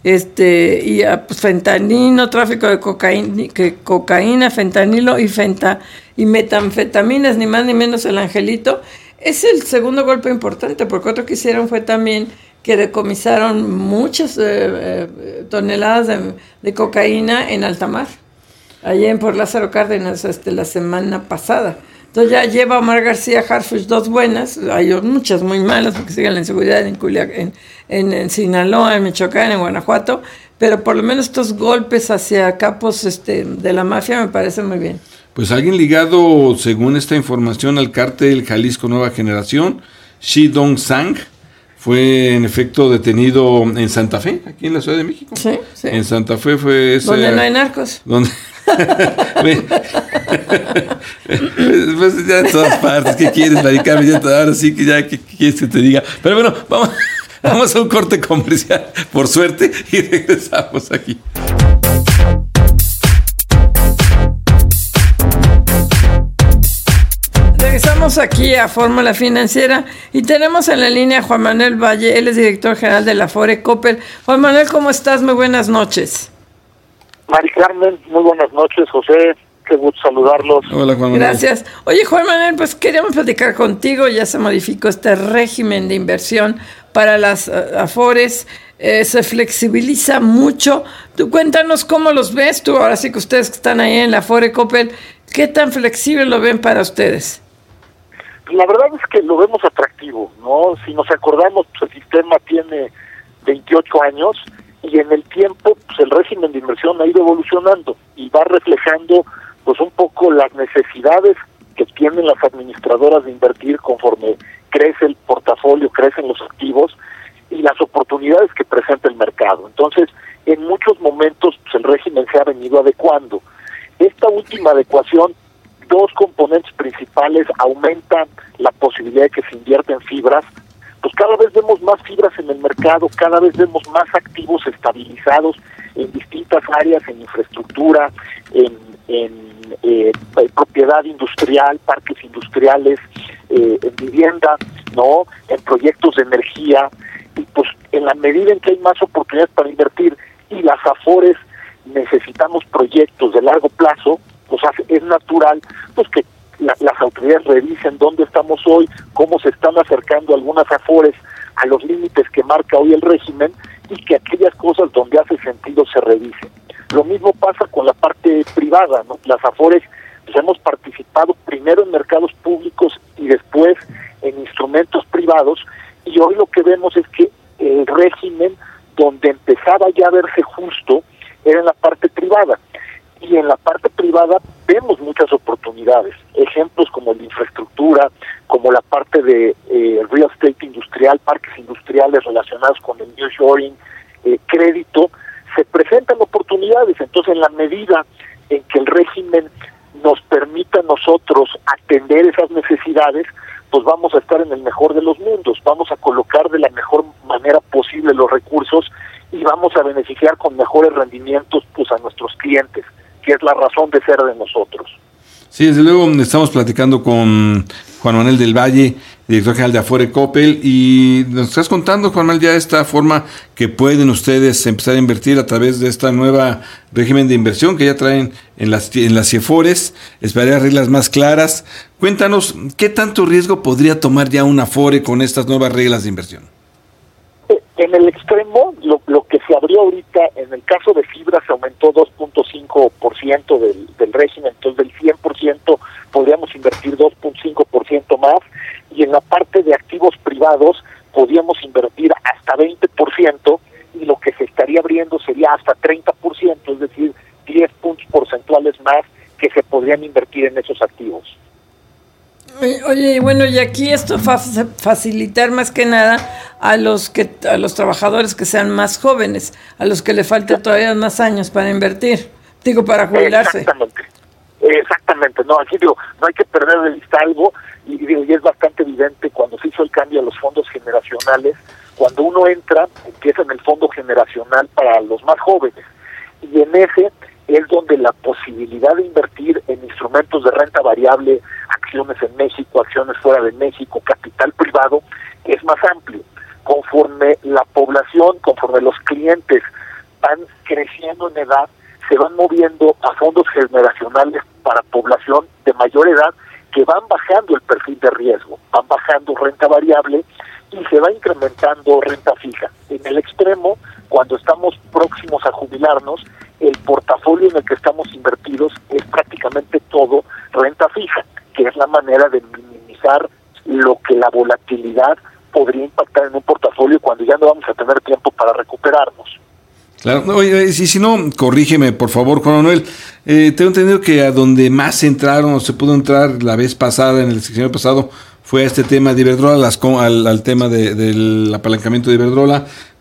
Este, y a, pues, fentanilo, tráfico de cocaína, que, cocaína, fentanilo y, fenta, y metanfetaminas, ni más ni menos el angelito. Es el segundo golpe importante, porque otro que hicieron fue también que decomisaron muchas eh, eh, toneladas de, de cocaína en alta mar, allá en por Lázaro Cárdenas, este, la semana pasada. Entonces ya lleva Omar García Harfuch dos buenas, hay muchas muy malas porque siguen la inseguridad en, Culiac, en, en, en Sinaloa, en Michoacán, en Guanajuato, pero por lo menos estos golpes hacia capos este, de la mafia me parecen muy bien. Pues alguien ligado, según esta información, al cártel Jalisco Nueva Generación, Shi Dong Sang, fue en efecto detenido en Santa Fe, aquí en la Ciudad de México. Sí, sí. En Santa Fe fue ese... Donde no hay narcos. Donde... pues, pues ya en todas partes, ¿qué quieres, Mari Carmen? Ya ahora sí que ya, ¿qué quieres que te diga? Pero bueno, vamos, vamos a un corte comercial, por suerte, y regresamos aquí. Regresamos aquí a Fórmula Financiera y tenemos en la línea a Juan Manuel Valle, él es director general de la Afore Coppel. Juan Manuel, ¿cómo estás? Muy buenas noches. Mari Carmen, muy buenas noches, José, qué gusto saludarlos. Hola, Juan Manuel. Gracias. Oye, Juan Manuel, pues queríamos platicar contigo, ya se modificó este régimen de inversión para las uh, Afores, eh, se flexibiliza mucho. Tú cuéntanos cómo los ves tú, ahora sí que ustedes que están ahí en la Afore Coppel, ¿qué tan flexible lo ven para ustedes? La verdad es que lo vemos atractivo, ¿no? Si nos acordamos, pues el sistema tiene veintiocho años y en el tiempo pues el régimen de inversión ha ido evolucionando y va reflejando pues un poco las necesidades que tienen las administradoras de invertir conforme crece el portafolio, crecen los activos y las oportunidades que presenta el mercado. Entonces, en muchos momentos pues el régimen se ha venido adecuando. Esta última adecuación, dos componentes principales, aumentan la posibilidad de que se invierta en fibras, pues cada vez vemos más fibras en el mercado, cada vez vemos más activos estabilizados en distintas áreas, en infraestructura, en, en eh, propiedad industrial, parques industriales, eh, en vivienda, ¿no? En proyectos de energía, y pues en la medida en que hay más oportunidades para invertir y las Afores necesitamos proyectos de largo plazo, pues es natural pues que la, las autoridades revisen dónde estamos hoy, cómo se están acercando algunas Afores a los límites que marca hoy el régimen y que aquellas cosas donde hace sentido se revisen. Lo mismo pasa con la parte privada, ¿no? Las Afores pues, hemos participado primero en mercados públicos y después en instrumentos privados y hoy lo que vemos es que el régimen donde empezaba ya a verse justo era en la parte privada. Y en la parte privada vemos muchas oportunidades, ejemplos como la infraestructura, como la parte de eh, real estate industrial, parques industriales relacionados con el nearshoring, eh, crédito, se presentan oportunidades. Entonces, en la medida en que el régimen nos permita a nosotros atender esas necesidades, pues vamos a estar en el mejor de los mundos, vamos a colocar de la mejor manera posible los recursos y vamos a beneficiar con mejores rendimientos pues a nuestros clientes, que es la razón de ser de nosotros. Sí, desde luego estamos platicando con Juan Manuel del Valle, director general de Afore Coppel, y nos estás contando, Juan Manuel, ya esta forma que pueden ustedes empezar a invertir a través de esta nueva régimen de inversión que ya traen en las en las Afores, esperaría reglas más claras. Cuéntanos, ¿qué tanto riesgo podría tomar ya una Afore con estas nuevas reglas de inversión? En el extremo, lo, lo que se abrió ahorita, en el caso de fibra se aumentó dos punto cinco por ciento del, del régimen, entonces del cien por ciento podríamos invertir dos punto cinco por ciento más, y en la parte de activos privados podríamos invertir hasta veinte por ciento, y lo que se estaría abriendo sería hasta treinta por ciento, es decir, diez puntos porcentuales más que se podrían invertir en esos activos. Oye, bueno, y aquí esto va a facilitar más que nada a los que a los trabajadores que sean más jóvenes, a los que le falta todavía más años para invertir, digo, para jubilarse. Exactamente, exactamente, no, aquí digo, no hay que perder de vista algo, y, digo, y es bastante evidente cuando se hizo el cambio a los fondos generacionales, cuando uno entra, empieza en el fondo generacional para los más jóvenes, y en ese es donde la posibilidad de invertir en instrumentos de renta variable, acciones en México, acciones fuera de México, capital privado, es más amplio. Conforme la población, conforme los clientes van creciendo en edad, se van moviendo a fondos generacionales para población de mayor edad que van bajando el perfil de riesgo, van bajando renta variable y se va incrementando renta fija. En el extremo, cuando estamos próximos a jubilarnos, el portafolio en el que estamos invertidos es prácticamente todo renta fija, que es la manera de minimizar lo que la volatilidad podría impactar en un portafolio cuando ya no vamos a tener tiempo para recuperarnos. Claro, oye, si, si no, corrígeme, por favor, Juan Manuel. Eh, tengo entendido que a donde más entraron, o se pudo entrar la vez pasada, en el sexenio pasado, fue a este tema de Iberdrola, las, al, al tema de, del apalancamiento de Iberdrola.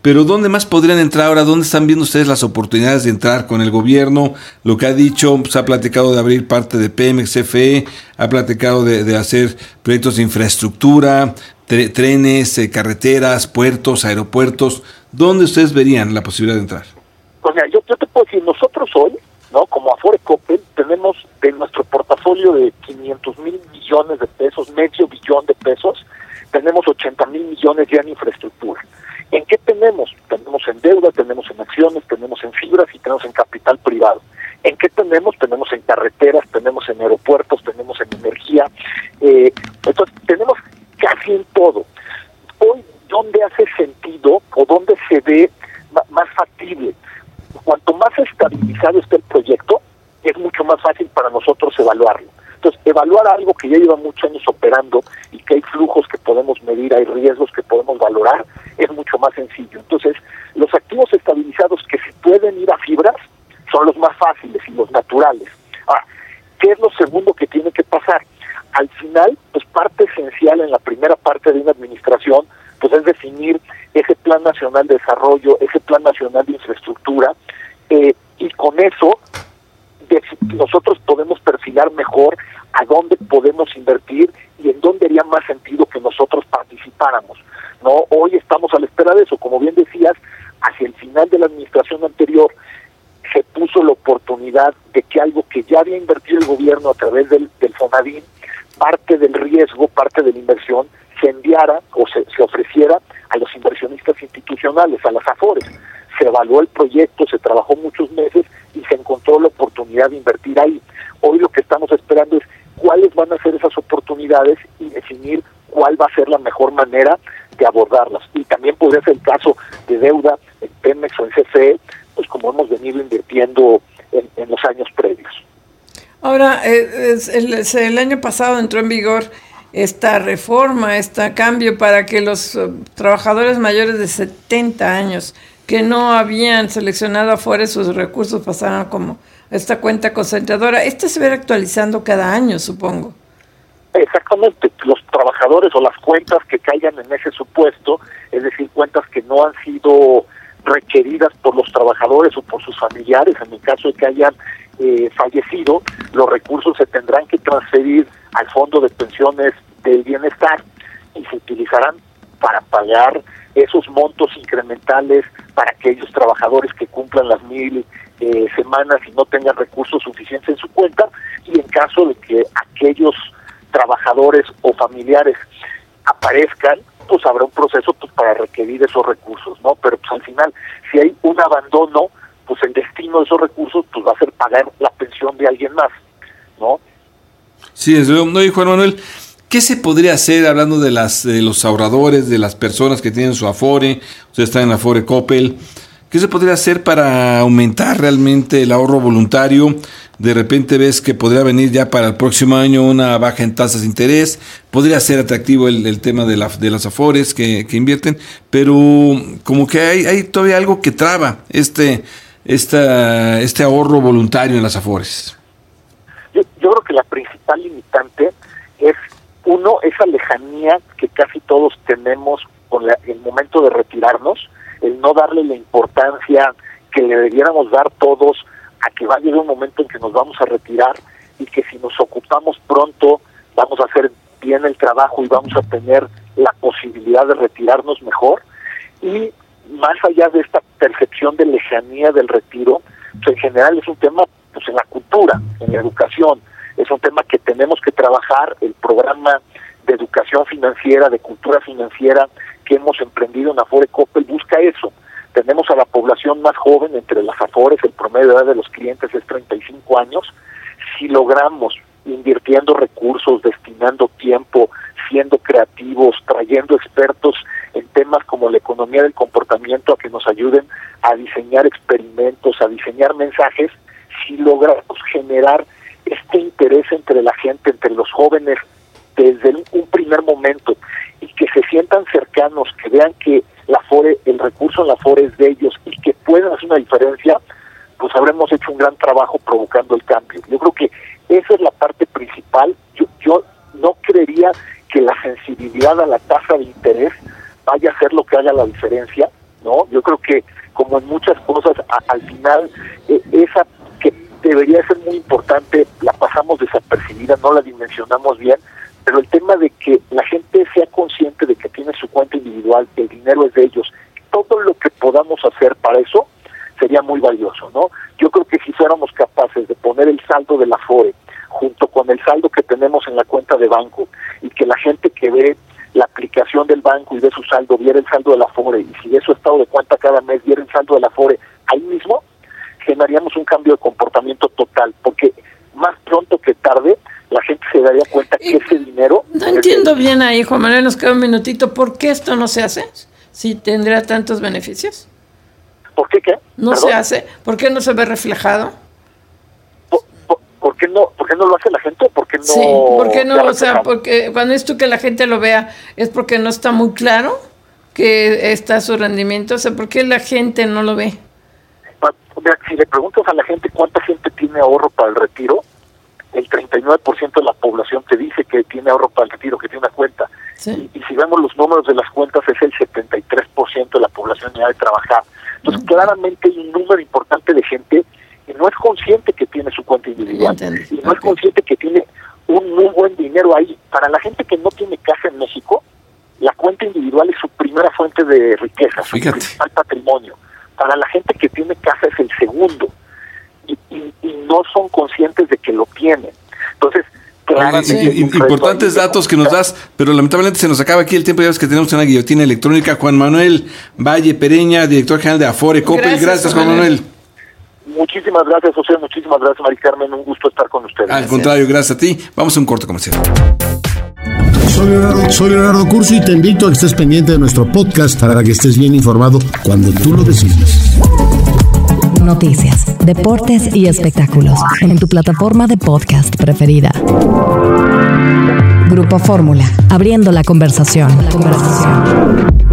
pero ¿dónde más podrían entrar ahora? ¿Dónde están viendo ustedes las oportunidades de entrar con el gobierno? Lo que ha dicho, pues ha platicado de abrir parte de Pemex, C F E, ha platicado de, de hacer proyectos de infraestructura, tre- trenes, eh, carreteras, puertos, aeropuertos. ¿Dónde ustedes verían la posibilidad de entrar? Pues mira, yo, yo te puedo decir, nosotros hoy, ¿no? Como Afore Coppel, tenemos de nuestro portafolio de quinientos mil millones de pesos, medio billón de pesos, tenemos ochenta mil millones ya en infraestructura. ¿En qué tenemos? Tenemos en deuda, tenemos en acciones, tenemos en fibras y tenemos en capital privado. ¿En qué tenemos? Tenemos en carreteras, tenemos en aeropuertos, tenemos en energía. Eh, entonces, tenemos casi en todo. Hoy, ¿dónde hace sentido o dónde se ve ma- más factible? Cuanto más estabilizado esté el proyecto, es mucho más fácil para nosotros evaluarlo. Entonces, evaluar algo que ya lleva muchos años operando y que hay flujos que podemos medir, hay riesgos que podemos valorar, es mucho más sencillo. Entonces, los activos estabilizados que se pueden ir a fibras son los más fáciles y los naturales. Ahora, ¿qué es lo segundo que tiene que pasar? Al final, pues parte esencial en la primera parte de una administración, pues es definir ese plan nacional de desarrollo, ese plan nacional de infraestructura, eh, y con eso de, nosotros podemos perfilar mejor a dónde podemos invertir y en dónde haría más sentido que nosotros participáramos. No, hoy estamos a la espera de eso. Como bien decías, hacia el final de la administración anterior se puso la oportunidad de que algo que ya había invertido el gobierno a través del, del Fonadín, parte del riesgo, parte de la inversión, se enviara o se, se ofreciera a los inversionistas institucionales, a las Afores. Se evaluó el proyecto, se trabajó muchos meses y se encontró la oportunidad de invertir ahí. Hoy lo que estamos esperando es cuáles van a ser esas oportunidades y definir cuál va a ser la mejor manera de abordarlas. Y también podría ser el caso de deuda en Pemex o en C F E, pues como hemos venido invirtiendo en, en los años previos. Ahora, eh, es, el, es, el año pasado entró en vigor esta reforma, este cambio para que los uh, trabajadores mayores de setenta años que no habían seleccionado afuera sus recursos pasaran como esta cuenta concentradora. Esta se va a ir actualizando cada año, supongo. Exactamente, los trabajadores o las cuentas que caigan en ese supuesto, es decir, cuentas que no han sido requeridas por los trabajadores o por sus familiares, en el caso de que hayan eh, fallecido, los recursos se tendrán que transferir al Fondo de Pensiones del Bienestar y se utilizarán para pagar esos montos incrementales para aquellos trabajadores que cumplan las mil eh, semanas y no tengan recursos suficientes en su cuenta, y en caso de que aquellos trabajadores o familiares aparezcan, pues habrá un proceso pues para requerir esos recursos, ¿no? Pero pues al final, si hay un abandono, pues el destino de esos recursos pues va a ser pagar la pensión de alguien más, ¿no? Sí, desde luego. No, y Juan Manuel, ¿qué se podría hacer hablando de las de los ahorradores, de las personas que tienen su Afore? Usted está en Afore Coppel. ¿Qué se podría hacer para aumentar realmente el ahorro voluntario? De repente ves que podría venir ya para el próximo año una baja en tasas de interés. Podría ser atractivo el, el tema de, la, de las Afores que, que invierten, pero como que hay, hay todavía algo que traba este, esta, este ahorro voluntario en las Afores. Yo, yo creo que la principal limitante es, uno, esa lejanía que casi todos tenemos con la, el momento de retirarnos, el no darle la importancia que le debiéramos dar todos a que va a llegar un momento en que nos vamos a retirar y que si nos ocupamos pronto vamos a hacer bien el trabajo y vamos a tener la posibilidad de retirarnos mejor. Y más allá de esta percepción de lejanía del retiro, pues en general es un tema pues en la cultura, en la educación, es un tema que tenemos que trabajar. El programa de educación financiera, de cultura financiera que hemos emprendido en Afore Coppel busca eso. Tenemos a la población más joven entre las Afores, el promedio de edad de los clientes es treinta y cinco años. Si logramos, invirtiendo recursos, destinando tiempo, siendo creativos, trayendo expertos en temas como la economía del comportamiento a que nos ayuden a diseñar experimentos, a diseñar mensajes, si logramos generar este interés entre la gente, entre los jóvenes, desde un primer momento, y que se sientan cercanos, que vean que la Afore, el recurso en la Afore es de ellos y que pueden hacer una diferencia, pues habremos hecho un gran trabajo provocando el cambio. Yo creo que esa es la parte principal. Yo, yo no creería que la sensibilidad a la tasa de interés vaya a ser lo que haga la diferencia. ¿no? Yo creo que, como en muchas cosas, a, al final, eh, esa que debería ser muy importante, la pasamos desapercibida, no la dimensionamos bien, pero el tema de que la gente sea consciente de que tiene su cuenta individual, que el dinero es de ellos, todo lo que podamos hacer para eso sería muy valioso, ¿no? Yo creo que si fuéramos capaces de poner el saldo del Afore junto con el saldo que tenemos en la cuenta de banco, y que la gente que ve la aplicación del banco y ve su saldo, viera el saldo del Afore, y si ve su estado de cuenta cada mes, viera el saldo del Afore ahí mismo, generaríamos un cambio de comportamiento total, porque más pronto que tarde la gente se daría cuenta que ese dinero... No entiendo bien ahí, Juan Manuel, nos queda un minutito. ¿Por qué esto no se hace? Si tendría tantos beneficios. ¿Por qué qué? No ¿Perdón? se hace. ¿Por qué no se ve reflejado? ¿Por, por, por qué no, por qué no lo hace la gente? ¿Por qué no? Sí, ¿por qué no? O sea, porque cuando es tú que la gente lo vea, es porque no está muy claro que está su rendimiento. O sea, ¿por qué la gente no lo ve? Si le preguntas a la gente cuánta gente tiene ahorro para el retiro, el treinta y nueve por ciento de la población te dice que tiene ahorro para el retiro, que tiene una cuenta. Sí. Y, y si vemos los números de las cuentas, es el setenta y tres por ciento de la población ya de trabajar. Entonces, uh-huh. claramente hay un número importante de gente que no es consciente que tiene su cuenta individual. Entendí. Y no okay. es consciente que tiene un muy buen dinero ahí. Para la gente que no tiene casa en México, la cuenta individual es su primera fuente de riqueza, su Fíjate. principal patrimonio. Para la gente que tiene casa es el segundo. Y, y, y no son conscientes de que lo tienen. Entonces, claramente... Oye, sí, importantes datos que nos das, pero lamentablemente se nos acaba aquí el tiempo. Ya ves que tenemos una guillotina electrónica. Juan Manuel Valle Pereña, director general de Afore Coppel. Gracias, gracias Juan Manuel. Manuel. Muchísimas gracias, José. Muchísimas gracias, Mari Carmen. Un gusto estar con ustedes. Al gracias. contrario, gracias a ti. Vamos a un corto comercial. Soy Leonardo, soy Leonardo Curcio y te invito a que estés pendiente de nuestro podcast para que estés bien informado cuando tú lo decidas. Noticias, deportes y espectáculos en tu plataforma de podcast preferida. Grupo Fórmula, abriendo la conversación. La conversación.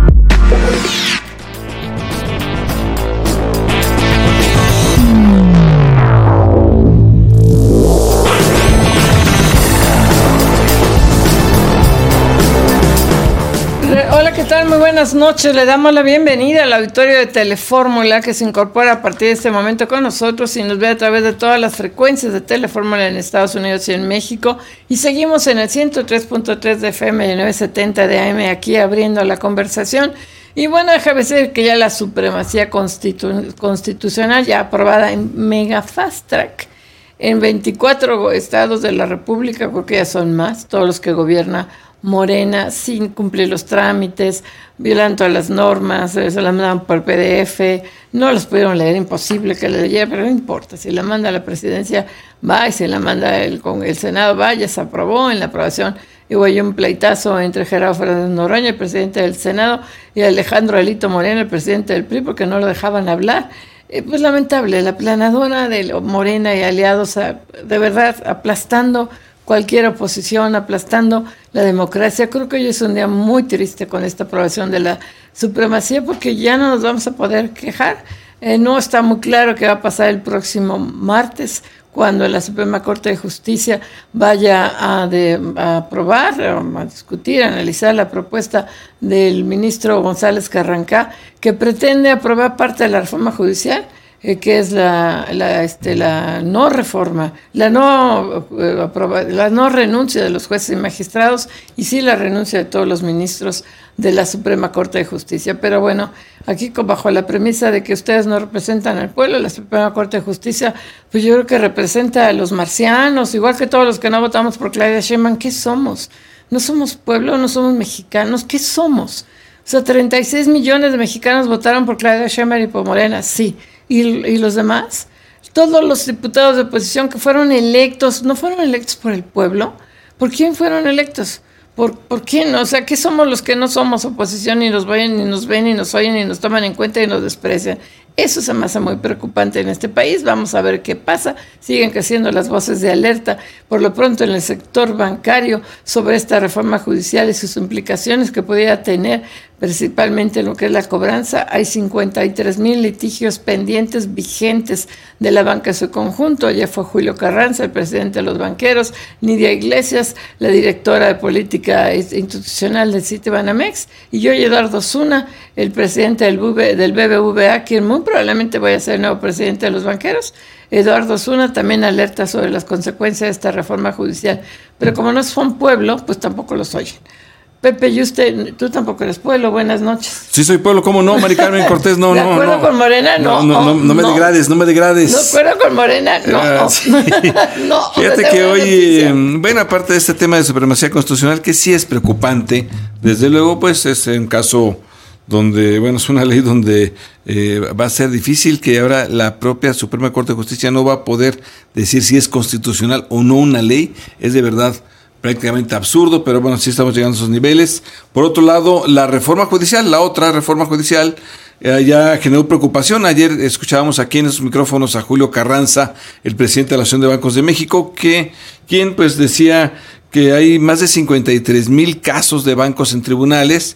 Hola, ¿qué tal? Muy buenas noches. Le damos la bienvenida al auditorio de Telefórmula, que se incorpora a partir de este momento con nosotros y nos ve a través de todas las frecuencias de Telefórmula en Estados Unidos y en México. Y seguimos en el ciento tres punto tres de F M y novecientos setenta de A M aquí abriendo la conversación. Y bueno, déjame decir que ya la supremacía constitu- constitucional ya aprobada en mega fast track en veinticuatro estados de la República, porque ya son más, todos los que gobierna Morena, sin cumplir los trámites, violando todas las normas, se la mandaron por P D F, no los pudieron leer, imposible que la leyera, pero no importa, si la manda la presidencia, va, y si la manda el, con el Senado, va, ya se aprobó. En la aprobación hubo ahí un pleitazo entre Gerardo Fernández Noroña, el presidente del Senado, y Alejandro Alito Moreno, el presidente del P R I, porque no lo dejaban hablar. Eh, pues lamentable, la planadora de Morena y aliados, a, de verdad, aplastando cualquier oposición, aplastando la democracia. Creo que hoy es un día muy triste con esta aprobación de la supremacía, porque ya no nos vamos a poder quejar. Eh, no está muy claro qué va a pasar el próximo martes, cuando la Suprema Corte de Justicia vaya a, de, a aprobar, a discutir, a analizar la propuesta del ministro González Carrancá, que pretende aprobar parte de la reforma judicial, Eh, que es la, la, este, la no reforma, la no, eh, aproba, la no renuncia de los jueces y magistrados, y sí la renuncia de todos los ministros de la Suprema Corte de Justicia. Pero bueno, aquí bajo la premisa de que ustedes no representan al pueblo, la Suprema Corte de Justicia, pues yo creo que representa a los marcianos, igual que todos los que no votamos por Claudia Sheinbaum. ¿Qué somos? ¿No somos pueblo? ¿No somos mexicanos? ¿Qué somos? O sea, treinta y seis millones de mexicanos votaron por Claudia Sheinbaum y por Morena, sí. ¿Y, y los demás? Todos los diputados de oposición que fueron electos, ¿no fueron electos por el pueblo? ¿Por quién fueron electos? ¿Por, por quién? O sea, ¿qué somos los que no somos oposición, ni nos ven, ni nos ven, ni nos oyen, ni nos toman en cuenta y nos desprecian? Eso se me hace muy preocupante en este país. Vamos a ver qué pasa. Siguen creciendo las voces de alerta, por lo pronto en el sector bancario, sobre esta reforma judicial y sus implicaciones que pudiera tener principalmente en lo que es la cobranza. Hay cincuenta y tres mil litigios pendientes vigentes de la banca en su conjunto. Ayer fue Julio Carranza, el presidente de los banqueros, Nidia Iglesias, la directora de política institucional del Citibanamex, y yo, Eduardo Osuna, el presidente del, del B B V A, quien muy probablemente vaya a ser el nuevo presidente de los banqueros. Eduardo Osuna también alerta sobre las consecuencias de esta reforma judicial, pero como no son pueblo, pues tampoco los oyen. Pepe, y usted, tú tampoco eres pueblo, buenas noches. Sí soy pueblo, ¿cómo no? Mari Carmen Cortés, no, ¿De no, acuerdo no. con Morena? No, no, no, no, no me no. degrades, no me degrades. ¿De acuerdo con Morena? No. Ah, sí. no. Fíjate que hoy, eh, bueno, aparte de este tema de supremacía constitucional, que sí es preocupante, desde luego, pues es un caso donde, bueno, es una ley donde eh, va a ser difícil que ahora la propia Suprema Corte de Justicia no va a poder decir si es constitucional o no una ley. Es de verdad prácticamente absurdo, pero bueno, sí estamos llegando a esos niveles. Por otro lado, la reforma judicial, la otra reforma judicial, eh, ya generó preocupación. Ayer escuchábamos aquí en esos micrófonos a Julio Carranza, el presidente de la Asociación de Bancos de México, que quien pues decía que hay más de cincuenta y tres mil casos de bancos en tribunales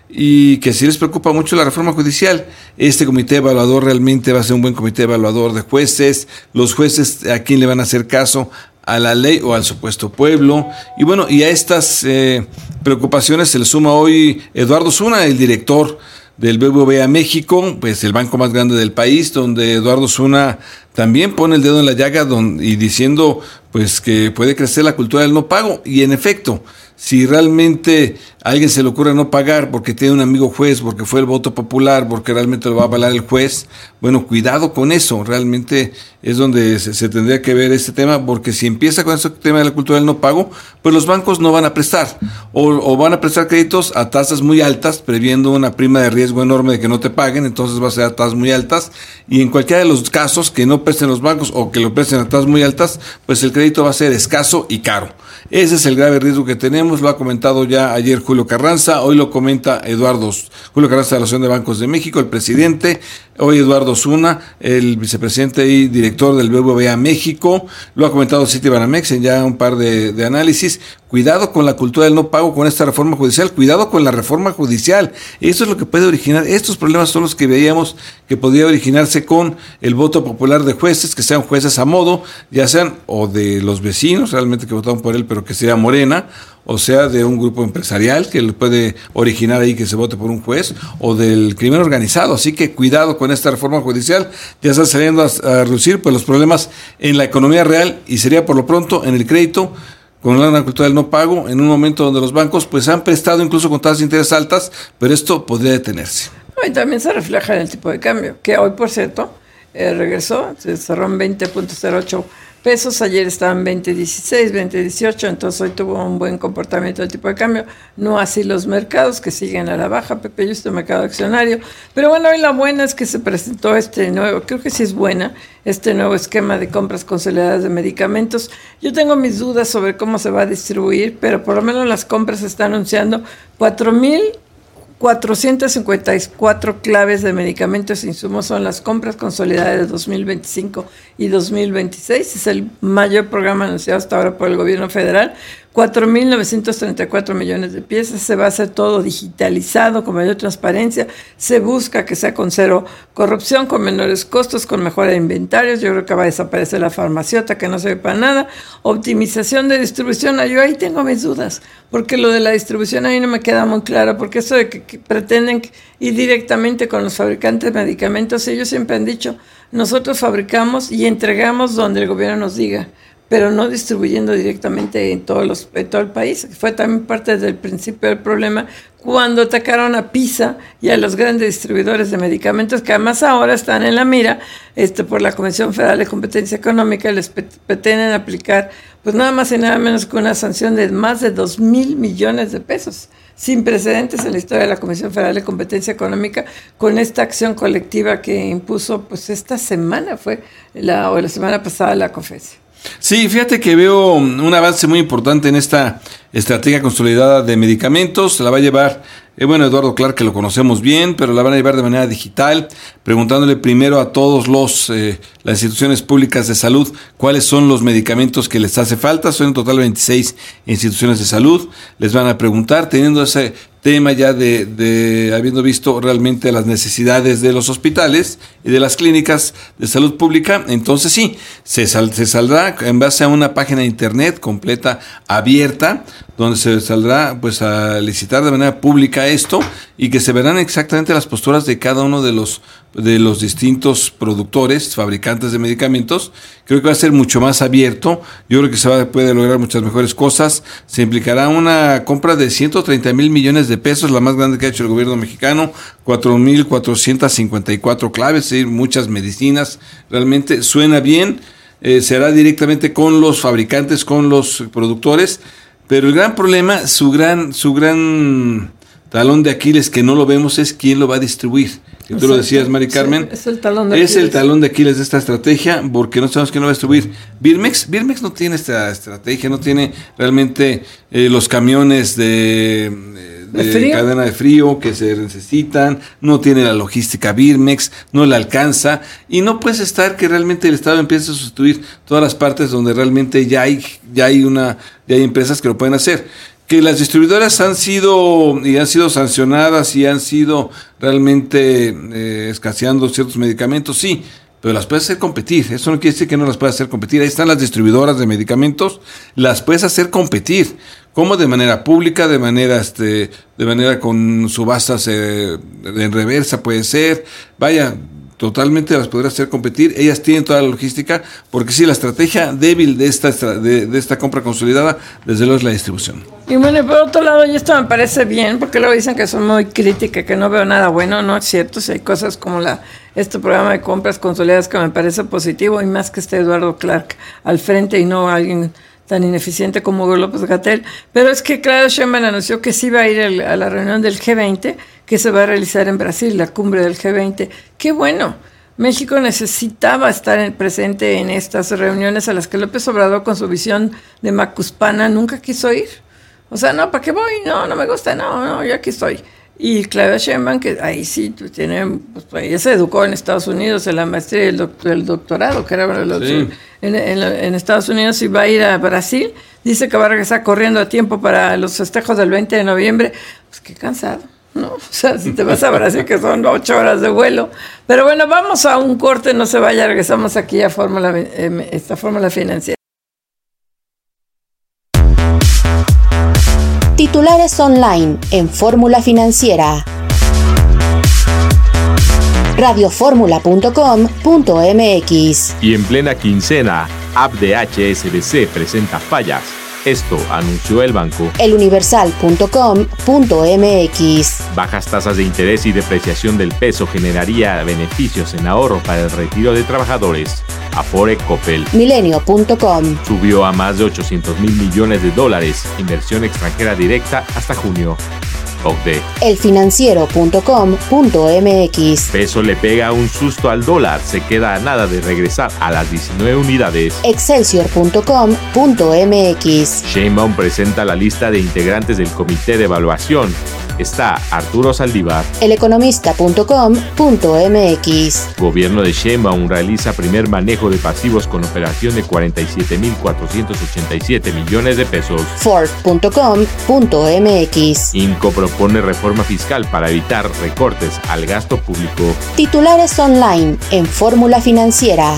y que sí les preocupa mucho la reforma judicial. Este comité evaluador realmente va a ser un buen comité evaluador de jueces. Los jueces, ¿a quién le van a hacer caso? A la ley o al supuesto pueblo. Y bueno, y a estas eh, preocupaciones se le suma hoy Eduardo Osuna, el director del B B V A México, pues el banco más grande del país, donde Eduardo Osuna también pone el dedo en la llaga don, y diciendo pues que puede crecer la cultura del no pago. Y en efecto, si realmente a alguien se le ocurre no pagar porque tiene un amigo juez, porque fue el voto popular, porque realmente lo va a avalar el juez, bueno, cuidado con eso. Realmente es donde se, se tendría que ver este tema, porque si empieza con ese tema de la cultura del no pago, pues los bancos no van a prestar, o, o van a prestar créditos a tasas muy altas, previendo una prima de riesgo enorme de que no te paguen, entonces va a ser a tasas muy altas, y en cualquiera de los casos que no presten los bancos o que lo presten a tasas muy altas, pues el crédito va a ser escaso y caro. Ese es el grave riesgo que tenemos, lo ha comentado ya ayer Julio Carranza, hoy lo comenta Eduardo, Julio Carranza de la Asociación de Bancos de México, el presidente, hoy Eduardo Osuna, el vicepresidente y director del B B V A México, lo ha comentado Citibanamex en ya un par de, de análisis. Cuidado con la cultura del no pago con esta reforma judicial, cuidado con la reforma judicial. Eso es lo que puede originar, estos problemas son los que veíamos que podría originarse con el voto popular de jueces, que sean jueces a modo, ya sean o de los vecinos realmente que votaron por él, pero que sea Morena, o sea de un grupo empresarial que le puede originar ahí que se vote por un juez, o del crimen organizado. Así que cuidado con esta reforma judicial, ya están saliendo a, a reducir pues los problemas en la economía real, y sería por lo pronto en el crédito, con la cultura del no pago, en un momento donde los bancos pues han prestado incluso con tasas de interés altas, pero esto podría detenerse. Y también se refleja en el tipo de cambio, que hoy, por cierto, eh, regresó, se cerró en veinte punto cero ocho pesos, ayer estaba en veinte dieciséis, veinte dieciocho, entonces hoy tuvo un buen comportamiento del tipo de cambio, no así los mercados que siguen a la baja, Pepe, yo estoy en mercado accionario, pero bueno, hoy la buena es que se presentó este nuevo, creo que sí es buena, este nuevo esquema de compras consolidadas de medicamentos. Yo tengo mis dudas sobre cómo se va a distribuir, pero por lo menos las compras se están anunciando cuatro mil cuatrocientas cincuenta y cuatro claves de medicamentos e insumos son las compras consolidadas de dos mil veinticinco y dos mil veintiséis. Es el mayor programa anunciado hasta ahora por el gobierno federal. cuatro mil novecientos treinta y cuatro millones de piezas. Se va a hacer todo digitalizado, con mayor transparencia. Se busca que sea con cero corrupción, con menores costos, con mejora de inventarios. Yo creo que va a desaparecer la farmaciota, que no sirve para nada. Optimización de distribución. Yo ahí tengo mis dudas, porque lo de la distribución a mí no me queda muy claro, porque eso de que, que pretenden ir directamente con los fabricantes de medicamentos, ellos siempre han dicho, nosotros fabricamos y entregamos donde el gobierno nos diga, pero no distribuyendo directamente en, todos los, en todo el país. Fue también parte del principio del problema cuando atacaron a PISA y a los grandes distribuidores de medicamentos, que además ahora están en la mira este, por la Comisión Federal de Competencia Económica, les pretenden aplicar pues nada más y nada menos que una sanción de más de dos mil millones de pesos, sin precedentes en la historia de la Comisión Federal de Competencia Económica, con esta acción colectiva que impuso pues esta semana, fue la, o la semana pasada la COFESE. Sí, fíjate que veo un avance muy importante en esta estrategia consolidada de medicamentos. La va a llevar, eh, bueno, Eduardo Clark, que lo conocemos bien, pero la van a llevar de manera digital, preguntándole primero a todos los eh, las instituciones públicas de salud cuáles son los medicamentos que les hace falta. Son en total veintiséis instituciones de salud. Les van a preguntar, teniendo ese tema ya de, de habiendo visto realmente las necesidades de los hospitales y de las clínicas de salud pública, entonces sí, se, sal, se saldrá en base a una página de internet completa, abierta, donde se saldrá pues a licitar de manera pública esto y que se verán exactamente las posturas de cada uno de los de los distintos productores, fabricantes de medicamentos. Creo que va a ser mucho más abierto. Yo creo que se va, puede lograr muchas mejores cosas. Se implicará una compra de ciento treinta mil millones de pesos, la más grande que ha hecho el gobierno mexicano, cuatro mil cuatrocientas cincuenta y cuatro claves, es decir, muchas medicinas. Realmente suena bien. Eh, será directamente con los fabricantes, con los productores. Pero el gran problema, su gran, su gran talón de Aquiles que no lo vemos es quién lo va a distribuir. Que tú lo decías, Mari Carmen, sí, es el talón de Aquiles. Es el talón de Aquiles de esta estrategia, porque no sabemos quién lo va a distribuir. Birmex, Birmex no tiene esta estrategia, no tiene realmente eh, los camiones de, de, de cadena de frío que se necesitan, no tiene la logística Birmex, no le alcanza, y no puedes estar que realmente el Estado empiece a sustituir todas las partes donde realmente ya hay, ya hay una, ya hay empresas que lo pueden hacer. Que las distribuidoras han sido y han sido sancionadas y han sido realmente eh, escaseando ciertos medicamentos, sí, pero las puedes hacer competir. Eso no quiere decir que no las puedas hacer competir. Ahí están las distribuidoras de medicamentos, las puedes hacer competir, como de manera pública, de manera este, de manera con subastas eh, en reversa puede ser, vaya. Totalmente las podrá hacer competir, ellas tienen toda la logística, porque sí, la estrategia débil de esta de, de esta compra consolidada, desde luego es la distribución. Y bueno, y por otro lado, y esto me parece bien, porque luego dicen que son muy crítica, que no veo nada bueno, no es cierto, si hay cosas como la este programa de compras consolidadas que me parece positivo, y más que esté Eduardo Clark al frente y no alguien tan ineficiente como Hugo López-Gatell, pero es que Claudia Sheinbaum anunció que sí va a ir el, a la reunión del G veinte, que se va a realizar en Brasil, la cumbre del G veinte. ¡Qué bueno! México necesitaba estar en, presente en estas reuniones a las que López Obrador, con su visión de Macuspana, nunca quiso ir. O sea, no, ¿para qué voy? No, no me gusta, no, no, yo aquí estoy. Y Claudia Sheinbaum, que ahí sí tiene, pues, ella se educó en Estados Unidos, en la maestría y el, doctor, el doctorado, que era los, sí. en, en, en Estados Unidos, y va a ir a Brasil. Dice que va a regresar corriendo a tiempo para los festejos del veinte de noviembre. Pues qué cansado, ¿no? O sea, si te vas a Brasil, que son ocho horas de vuelo. Pero bueno, vamos a un corte, no se vaya, regresamos aquí a Fórmula, eh, esta Fórmula Financiera. Titulares online en Fórmula Financiera. radio fórmula punto com punto m x. Y en plena quincena, app de H S B C presenta fallas. Esto anunció el banco. el universal punto com punto m x. Bajas tasas de interés y depreciación del peso generaría beneficios en ahorro para el retiro de trabajadores. Afore Coppel. milenio punto com. Subió a más de ochocientos mil millones de dólares. Inversión extranjera directa hasta junio. O C D E. el financiero punto com punto m x. Peso le pega un susto al dólar. Se queda a nada de regresar a las diecinueve unidades. excelsior punto com punto m x. Sheinbaum presenta la lista de integrantes del comité de evaluación. Está Arturo Saldívar. el economista punto com punto m x. Gobierno de Sheinbaum realiza primer manejo de pasivos con operación de cuarenta y siete mil cuatrocientos ochenta y siete millones de pesos. Ford punto com punto m x. INCO propone reforma fiscal para evitar recortes al gasto público. Titulares online en Fórmula Financiera.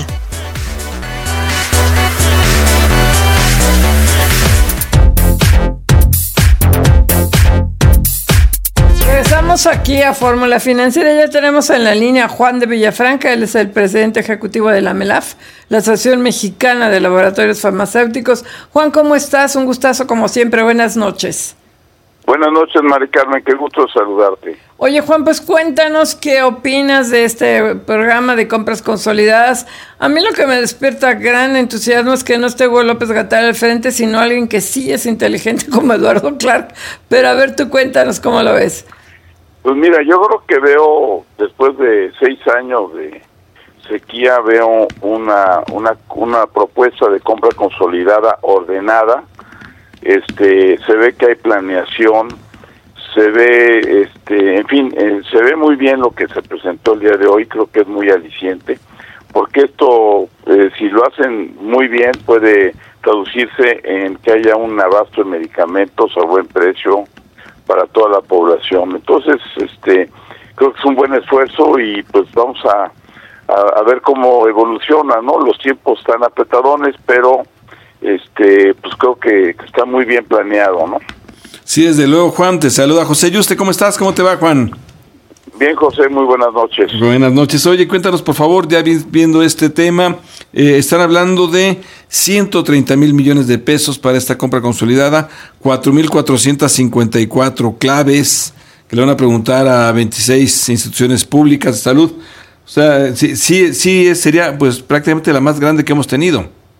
Regresamos aquí a Fórmula Financiera. Ya tenemos en la línea a Juan de Villafranca. Él es el presidente ejecutivo de la MELAF, la Asociación Mexicana de Laboratorios Farmacéuticos. Juan, ¿cómo estás? Un gustazo como siempre. Buenas noches. Buenas noches, Mari Carmen. Qué gusto saludarte. Oye, Juan, pues cuéntanos qué opinas de este programa de compras consolidadas. A mí lo que me despierta gran entusiasmo es que no esté Hugo López-Gatell al frente, sino alguien que sí es inteligente como Eduardo Clark. Pero a ver, tú cuéntanos cómo lo ves. Pues mira, yo creo que veo, después de seis años de sequía, veo una una una propuesta de compra consolidada, ordenada. Este, se ve que hay planeación, se ve, este, en fin, eh, se ve muy bien lo que se presentó el día de hoy. Creo que es muy aliciente, porque esto, eh, si lo hacen muy bien, puede traducirse en que haya un abasto de medicamentos a buen precio para toda la población. Entonces, este, creo que es un buen esfuerzo y pues vamos a, a, a ver cómo evoluciona, ¿no? Los tiempos están apretadones, pero este, pues creo que, que está muy bien planeado, ¿no? Sí, desde luego, Juan, te saluda José Yuste. ¿Cómo estás? ¿Cómo te va, Juan? Bien, José, muy buenas noches. Buenas noches. Oye, cuéntanos, por favor, ya vi, viendo este tema, eh, están hablando de ciento treinta mil millones de pesos para esta compra consolidada, cuatro mil cuatrocientas cincuenta y cuatro claves que le van a preguntar a veintiséis instituciones públicas de salud. O sea, sí, sí, sí sería pues prácticamente la más grande que hemos tenido.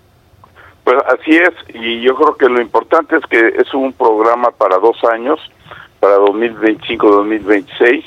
Pues así es, y yo creo que lo importante es que es un programa para dos años, para dos mil veinticinco dos mil veintiséis,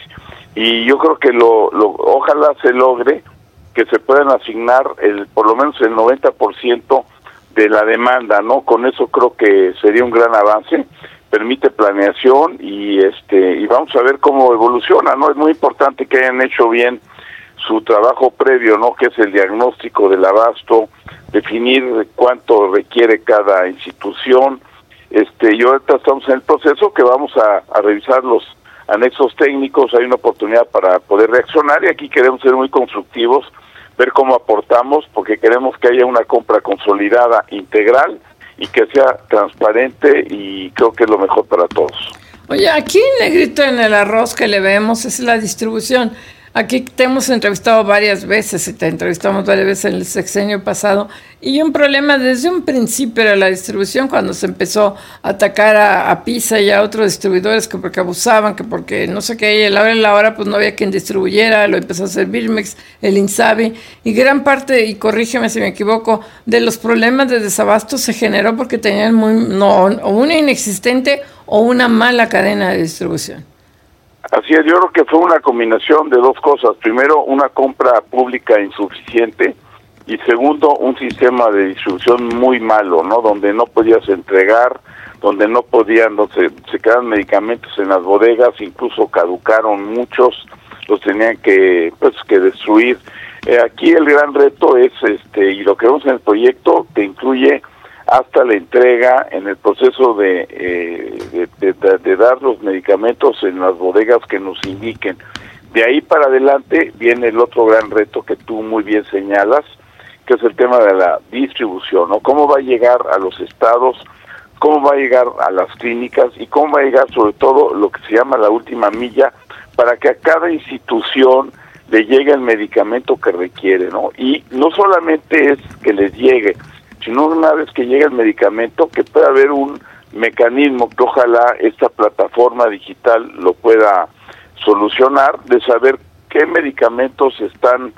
y yo creo que lo, lo ojalá se logre que se puedan asignar el por lo menos el noventa por ciento de la demanda, ¿no? Con eso creo que sería un gran avance, permite planeación y este y vamos a ver cómo evoluciona, ¿no? Es muy importante que hayan hecho bien su trabajo previo, ¿no? Que es el diagnóstico del abasto, definir cuánto requiere cada institución. Este, y ahorita estamos en el proceso que vamos a, a revisar los anexos técnicos, hay una oportunidad para poder reaccionar y aquí queremos ser muy constructivos, ver cómo aportamos, porque queremos que haya una compra consolidada, integral y que sea transparente y creo que es lo mejor para todos. Oye, aquí negrito en el arroz que le vemos es la distribución. Aquí te hemos entrevistado varias veces y te entrevistamos varias veces en el sexenio pasado y un problema desde un principio era la distribución cuando se empezó a atacar a, a PISA y a otros distribuidores que porque abusaban, que porque no sé qué, y a la hora de la hora pues no había quien distribuyera, lo empezó a hacer Birmex, el INSABI y gran parte, y corrígeme si me equivoco, de los problemas de desabasto se generó porque tenían muy, no, o una inexistente o una mala cadena de distribución. Así es, yo creo que fue una combinación de dos cosas. Primero, una compra pública insuficiente y segundo, un sistema de distribución muy malo, ¿no? Donde no podías entregar, donde no podían, no se, se quedaban medicamentos en las bodegas, incluso caducaron muchos, los tenían que, pues, que destruir. Eh, aquí el gran reto es, este, y lo que vemos en el proyecto, que incluye hasta la entrega en el proceso de, eh, de, de, de dar los medicamentos en las bodegas que nos indiquen. De ahí para adelante viene el otro gran reto que tú muy bien señalas, que es el tema de la distribución, ¿no? Cómo va a llegar a los estados, cómo va a llegar a las clínicas y cómo va a llegar sobre todo lo que se llama la última milla para que a cada institución le llegue el medicamento que requiere, ¿no? Y no solamente es que les llegue, sino una vez que llegue el medicamento, que pueda haber un mecanismo que ojalá esta plataforma digital lo pueda solucionar, de saber qué medicamentos están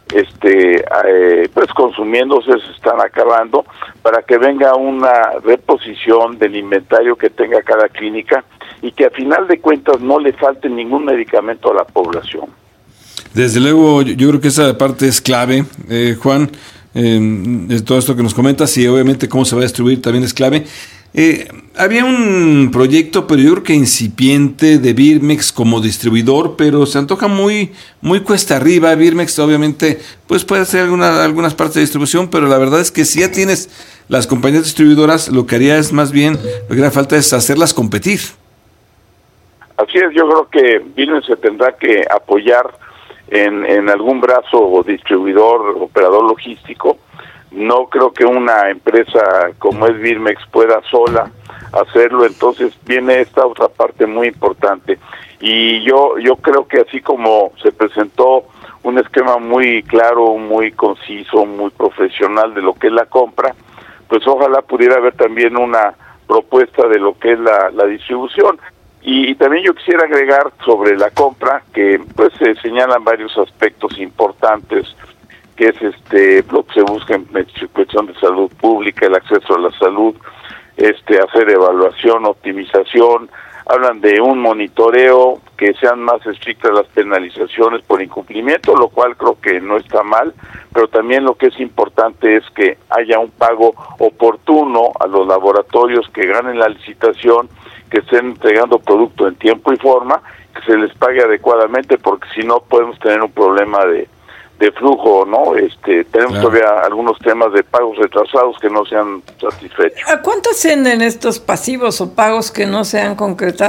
este eh, pues consumiéndose, se están acabando, para que venga una reposición del inventario que tenga cada clínica y que a final de cuentas no le falte ningún medicamento a la población. Desde luego, yo, yo creo que esa parte es clave, eh, Juan. Eh, de todo esto que nos comentas y obviamente cómo se va a distribuir también es clave. Eh, había un proyecto, pero yo creo que incipiente, de Birmex como distribuidor, pero se antoja muy muy cuesta arriba. Birmex obviamente pues puede hacer alguna, algunas partes de distribución, pero la verdad es que si ya tienes las compañías distribuidoras, lo que haría es más bien, lo que haría falta es hacerlas competir. Así es, yo creo que Birmex se tendrá que apoyar En, en algún brazo o distribuidor, operador logístico. No creo que una empresa como es Birmex pueda sola hacerlo, entonces viene esta otra parte muy importante. Y yo yo creo que así como se presentó un esquema muy claro, muy conciso, muy profesional de lo que es la compra, pues ojalá pudiera haber también una propuesta de lo que es la, la distribución. Y, y también yo quisiera agregar sobre la compra que pues se señalan varios aspectos importantes, que es este lo que se busca en cuestión de salud pública, el acceso a la salud, este hacer evaluación, optimización, hablan de un monitoreo, que sean más estrictas las penalizaciones por incumplimiento, lo cual creo que no está mal, pero también lo que es importante es que haya un pago oportuno a los laboratorios que ganen la licitación, que estén entregando producto en tiempo y forma, que se les pague adecuadamente, porque si no podemos tener un problema de, de flujo, ¿no? Este, tenemos claro. todavía algunos temas de pagos retrasados que no se han satisfecho. ¿A cuánto ascienden estos pasivos o pagos que no se han concretado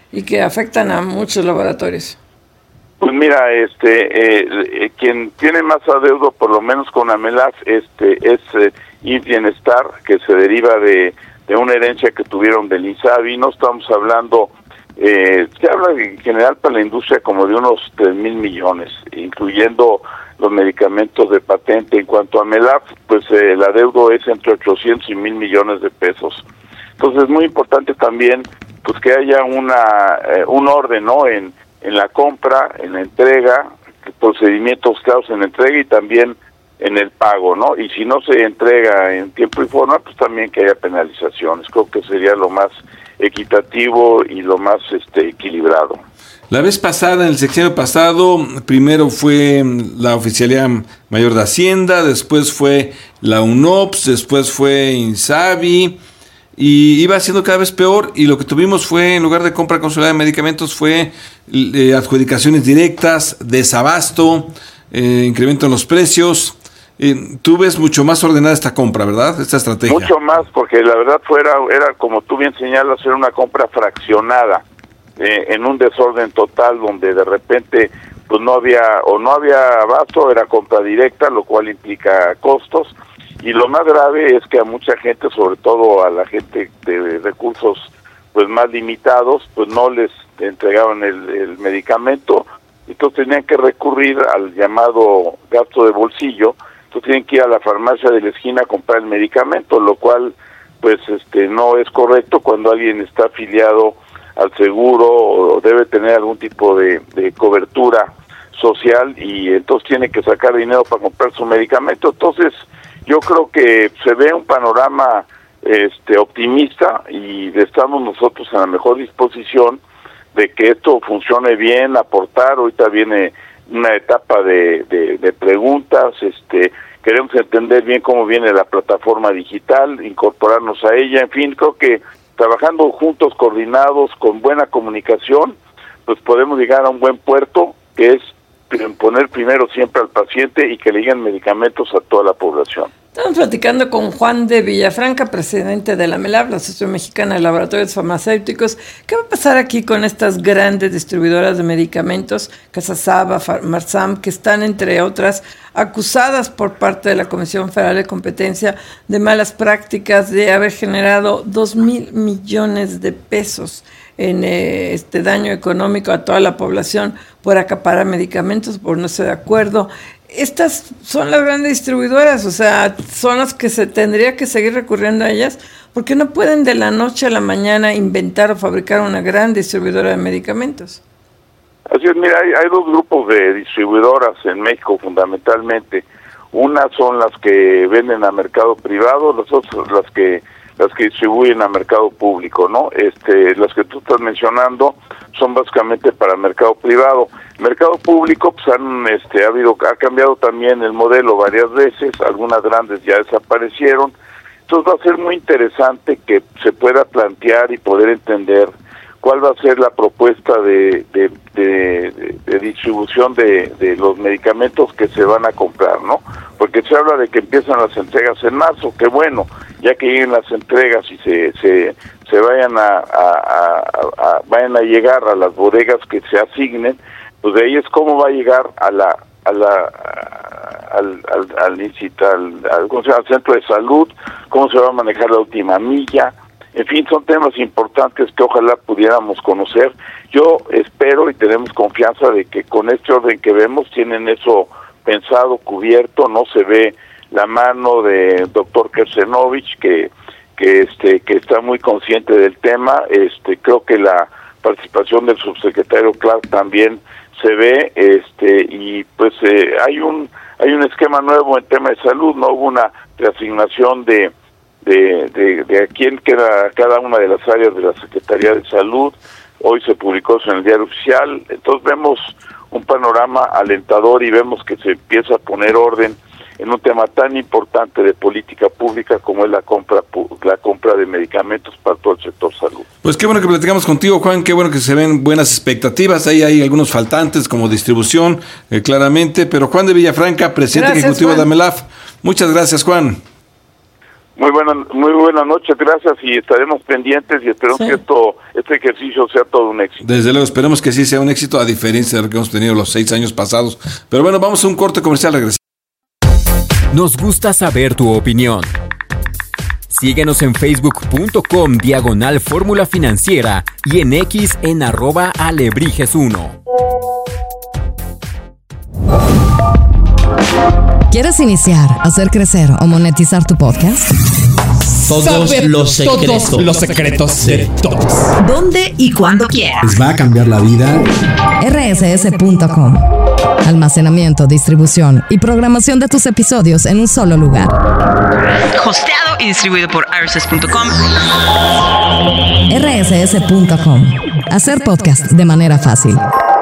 y que afectan a muchos laboratorios. Pues mira, este, eh, eh, quien tiene más adeudo, por lo menos con Amelaf, este, es eh, I Bienestar, que se deriva de, de una herencia que tuvieron del INSABI. No estamos hablando, eh, se habla en general para la industria como de unos tres mil millones, incluyendo los medicamentos de patente. En cuanto a Amelaf, pues eh, el adeudo es entre ochocientos y mil millones de pesos. Entonces es muy importante también pues que haya una eh, un orden, ¿no?, en en la compra, en la entrega, procedimientos claros en la entrega y también en el pago, ¿no? Y si no se entrega en tiempo y forma, pues también que haya penalizaciones. Creo que sería lo más equitativo y lo más este equilibrado. La vez pasada, en el sexenio pasado, primero fue la Oficialía Mayor de Hacienda, después fue la UNOPS, después fue INSABI, y iba siendo cada vez peor, y lo que tuvimos fue, en lugar de compra consolidada de medicamentos, fue eh, adjudicaciones directas, desabasto, eh, incremento en los precios. Eh, tú ves mucho más ordenada esta compra, ¿verdad? Esta estrategia. Mucho más, porque la verdad fuera era, como tú bien señalas, era una compra fraccionada, eh, en un desorden total, donde de repente pues no había, o no había abasto, era compra directa, lo cual implica costos. Y lo más grave es que a mucha gente, sobre todo a la gente de recursos pues más limitados, pues no les entregaban el, el medicamento, entonces tenían que recurrir al llamado gasto de bolsillo, entonces tienen que ir a la farmacia de la esquina a comprar el medicamento, lo cual pues este no es correcto cuando alguien está afiliado al seguro o debe tener algún tipo de, de cobertura social, y entonces tiene que sacar dinero para comprar su medicamento. Entonces yo creo que se ve un panorama este optimista, y estamos nosotros en la mejor disposición de que esto funcione bien, aportar. Ahorita viene una etapa de, de, de preguntas, este queremos entender bien cómo viene la plataforma digital, incorporarnos a ella, en fin, creo que trabajando juntos, coordinados, con buena comunicación, pues podemos llegar a un buen puerto, que es poner primero siempre al paciente y que le lleguen medicamentos a toda la población. Estamos platicando con Juan de Villafranca, presidente de la MELAF, la Asociación Mexicana de Laboratorios Farmacéuticos. ¿Qué va a pasar aquí con estas grandes distribuidoras de medicamentos, Casasaba, Marsam, que están, entre otras, acusadas por parte de la Comisión Federal de Competencia de malas prácticas, de haber generado dos mil millones de pesos en eh, este daño económico a toda la población por acaparar medicamentos, por no estar de acuerdo? Estas son las grandes distribuidoras, o sea, son las que se tendría que seguir recurriendo a ellas, porque no pueden de la noche a la mañana inventar o fabricar una gran distribuidora de medicamentos. Así es, mira, hay, hay dos grupos de distribuidoras en México fundamentalmente. Unas son las que venden a mercado privado, las otras las que las que distribuyen a mercado público, ¿no? Este, las que tú estás mencionando son básicamente para mercado privado. Mercado público, pues han, este, ha habido, ha cambiado también el modelo varias veces, algunas grandes ya desaparecieron. Entonces va a ser muy interesante que se pueda plantear y poder entender cuál va a ser la propuesta de, de, de, de, de distribución de, de los medicamentos que se van a comprar, ¿no? Porque se habla de que empiezan las entregas en marzo, que bueno, ya que lleguen las entregas y se se, se vayan a, a, a, a vayan a llegar a las bodegas que se asignen, pues de ahí es cómo va a llegar a la a la a, al al al, al, al, ¿cómo se llama? Al centro de salud, cómo se va a manejar la última milla. En fin, son temas importantes que ojalá pudiéramos conocer. Yo espero y tenemos confianza de que con este orden que vemos tienen eso pensado, cubierto. No se ve la mano de doctor Kersenovich, que que este que está muy consciente del tema. Este creo que la participación del subsecretario Clark también se ve, este y pues eh, hay un hay un esquema nuevo en tema de salud. No hubo una reasignación de De, de, de a quién queda cada una de las áreas de la Secretaría de Salud. Hoy se publicó eso en el Diario Oficial. Entonces vemos un panorama alentador y vemos que se empieza a poner orden en un tema tan importante de política pública como es la compra la compra de medicamentos para todo el sector salud. Pues qué bueno que platicamos contigo, Juan, qué bueno que se ven buenas expectativas. Ahí hay algunos faltantes como distribución, eh, claramente, pero Juan de Villafranca, presidente gracias, ejecutivo Juan. de AMELAF. Muchas gracias, Juan. Muy buena, muy buena noche, gracias, y estaremos pendientes y esperamos sí. que esto, esto este ejercicio sea todo un éxito. Desde luego, esperemos que sí sea un éxito, a diferencia de lo que hemos tenido los seis años pasados. Pero bueno, vamos a un corte comercial, regresamos. Nos gusta saber tu opinión. Síguenos en facebook.com diagonal Fórmula Financiera y en X en arroba alebrijes uno. ¿Quieres iniciar, hacer crecer o monetizar tu podcast? Todos Saber los secretos. Todos los secretos de todos. ¿Dónde y cuándo quieras? ¿Les va a cambiar la vida? erre ese ese punto com. Almacenamiento, distribución y programación de tus episodios en un solo lugar. Hosteado y distribuido por erre ese ese punto com. erre ese ese punto com. Hacer podcast de manera fácil.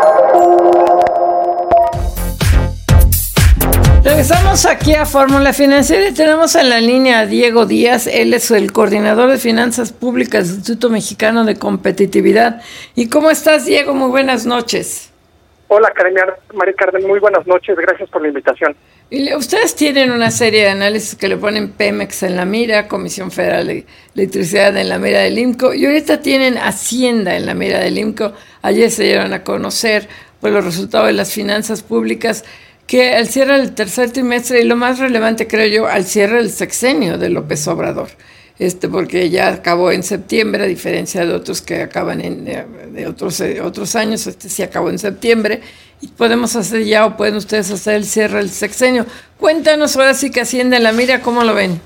Regresamos aquí a Fórmula Financiera y tenemos en la línea a Diego Díaz. Él es el coordinador de finanzas públicas del Instituto Mexicano de Competitividad. ¿Y cómo estás, Diego? Muy buenas noches. Hola, María Carmen, muy buenas noches. Gracias por la invitación. Y ustedes tienen una serie de análisis que le ponen Pemex en la mira, Comisión Federal de Electricidad en la mira del IMCO, y ahorita tienen Hacienda en la mira del IMCO. Ayer se dieron a conocer pues, los resultados de las finanzas públicas, que al cierre del tercer trimestre, y lo más relevante creo yo, al cierre del sexenio de López Obrador, este porque ya acabó en septiembre, a diferencia de otros que acaban en de otros, de otros años, este sí acabó en septiembre, y podemos hacer ya, o pueden ustedes hacer el cierre del sexenio. Cuéntanos ahora sí que Hacienda en la mira, ¿cómo lo ven?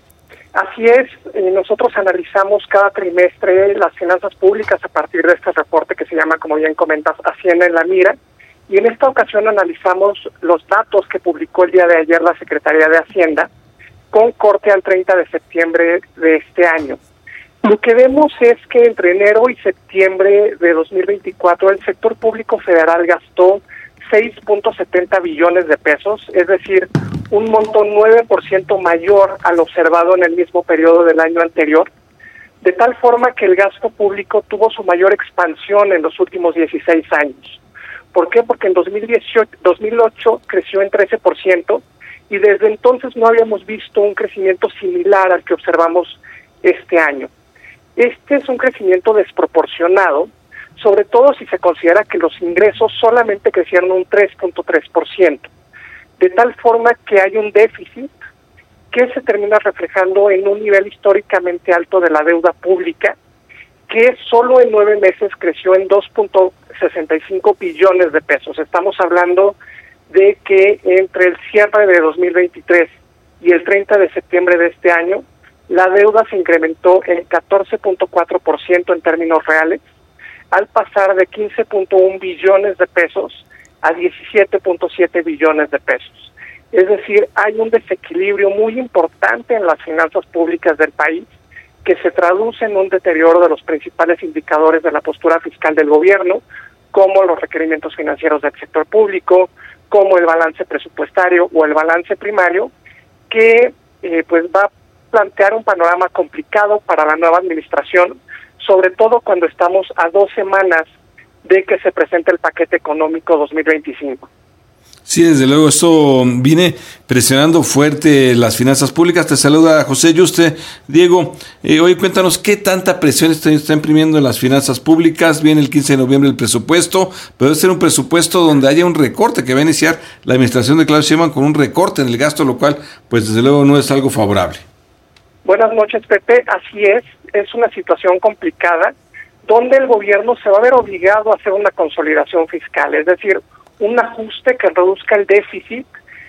Así es, eh, nosotros analizamos cada trimestre las finanzas públicas a partir de este reporte que se llama, como bien comentas, Hacienda en la mira. Y en esta ocasión analizamos los datos que publicó el día de ayer la Secretaría de Hacienda con corte al treinta de septiembre de este año. Lo que vemos es que entre enero y septiembre de dos mil veinticuatro el sector público federal gastó seis punto setenta billones de pesos, es decir, un monto nueve por ciento mayor al observado en el mismo periodo del año anterior, de tal forma que el gasto público tuvo su mayor expansión en los últimos dieciséis años. ¿Por qué? Porque en dos mil dieciocho, dos mil ocho creció en trece por ciento y desde entonces no habíamos visto un crecimiento similar al que observamos este año. Este es un crecimiento desproporcionado, sobre todo si se considera que los ingresos solamente crecieron un tres punto tres por ciento, de tal forma que hay un déficit que se termina reflejando en un nivel históricamente alto de la deuda pública, que solo en nueve meses creció en dos punto sesenta y cinco billones de pesos. Estamos hablando de que entre el cierre de dos mil veintitrés y el treinta de septiembre de este año, la deuda se incrementó en catorce punto cuatro por ciento en términos reales, al pasar de quince punto uno billones de pesos a diecisiete punto siete billones de pesos. Es decir, hay un desequilibrio muy importante en las finanzas públicas del país, que se traduce en un deterioro de los principales indicadores de la postura fiscal del gobierno, como los requerimientos financieros del sector público, como el balance presupuestario o el balance primario, que eh, pues va a plantear un panorama complicado para la nueva administración, sobre todo cuando estamos a dos semanas de que se presente el paquete económico dos mil veinticinco. Sí, desde luego, esto viene presionando fuerte las finanzas públicas. Te saluda José Yuste. Diego, eh, hoy cuéntanos qué tanta presión está, está imprimiendo en las finanzas públicas. Viene el quince de noviembre el presupuesto, pero debe ser un presupuesto donde haya un recorte, que va a iniciar la administración de Claudia Sheinbaum con un recorte en el gasto, lo cual, pues desde luego no es algo favorable. Buenas noches, Pepe. Así es, es una situación complicada, donde el gobierno se va a ver obligado a hacer una consolidación fiscal, es decir, un ajuste que reduzca el déficit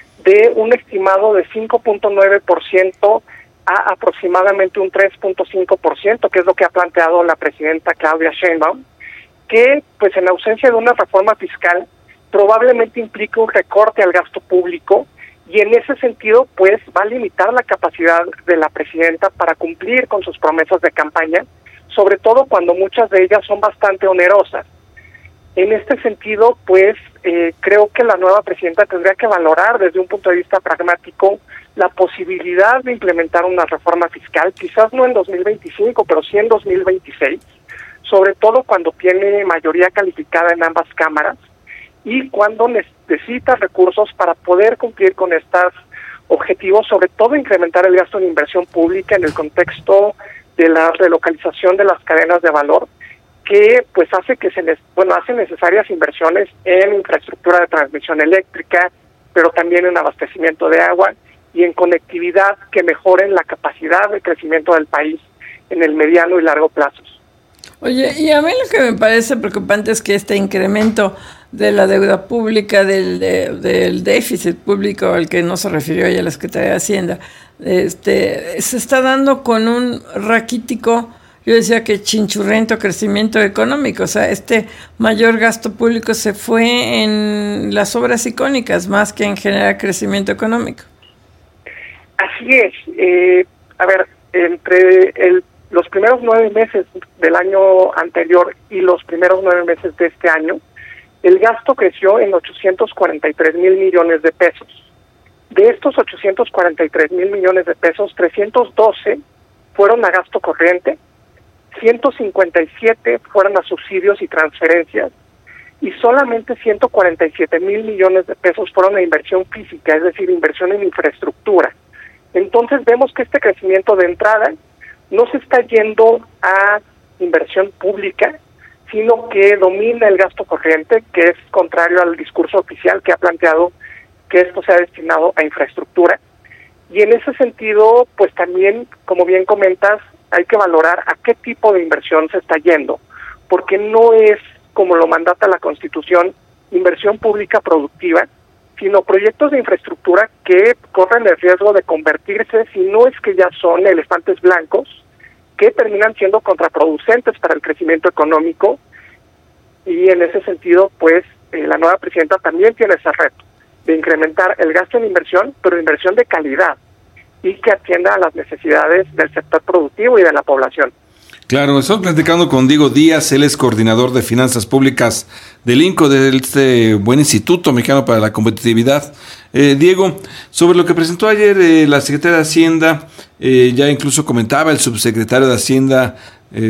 de un estimado de cinco punto nueve por ciento a aproximadamente un tres punto cinco por ciento, que es lo que ha planteado la presidenta Claudia Sheinbaum, que pues en ausencia de una reforma fiscal probablemente implique un recorte al gasto público, y en ese sentido pues va a limitar la capacidad de la presidenta para cumplir con sus promesas de campaña, sobre todo cuando muchas de ellas son bastante onerosas. En este sentido, pues, eh, creo que la nueva presidenta tendría que valorar desde un punto de vista pragmático la posibilidad de implementar una reforma fiscal, quizás no en dos mil veinticinco, pero sí en dos mil veintiséis, sobre todo cuando tiene mayoría calificada en ambas cámaras y cuando necesita recursos para poder cumplir con estos objetivos, sobre todo incrementar el gasto en inversión pública en el contexto de la relocalización de las cadenas de valor, que pues hace que se les, bueno, hace necesarias inversiones en infraestructura de transmisión eléctrica, pero también en abastecimiento de agua y en conectividad que mejoren la capacidad de crecimiento del país en el mediano y largo plazo. Oye, y a mí lo que me parece preocupante es que este incremento de la deuda pública, del, de, del déficit público al que no se refirió ya la Secretaría de Hacienda, este, se está dando con un raquítico, yo decía que chinchurrento crecimiento económico. O sea, este mayor gasto público se fue en las obras icónicas más que en generar crecimiento económico. Así es. Eh, a ver, entre el los primeros nueve meses del año anterior y los primeros nueve meses de este año, el gasto creció en ochocientos cuarenta y tres mil millones de pesos. De estos ochocientos cuarenta y tres mil millones de pesos, trescientos doce fueron a gasto corriente, ciento cincuenta y siete fueron a subsidios y transferencias, y solamente ciento cuarenta y siete mil millones de pesos fueron a inversión física, es decir, inversión en infraestructura. Entonces vemos que este crecimiento de entrada no se está yendo a inversión pública, sino que domina el gasto corriente, que es contrario al discurso oficial que ha planteado que esto sea destinado a infraestructura. Y en ese sentido, pues también, como bien comentas, hay que valorar a qué tipo de inversión se está yendo, porque no es, como lo mandata la Constitución, inversión pública productiva, sino proyectos de infraestructura que corren el riesgo de convertirse, si no es que ya son elefantes blancos, que terminan siendo contraproducentes para el crecimiento económico, y en ese sentido, pues, eh, la nueva presidenta también tiene ese reto de incrementar el gasto en inversión, pero inversión de calidad, y que atienda a las necesidades del sector productivo y de la población. Claro, estoy platicando con Diego Díaz, él es coordinador de finanzas públicas del INCO, de este buen Instituto Mexicano para la Competitividad. Eh, Diego, sobre lo que presentó ayer eh, la Secretaría de Hacienda, eh, ya incluso comentaba el subsecretario de Hacienda, eh,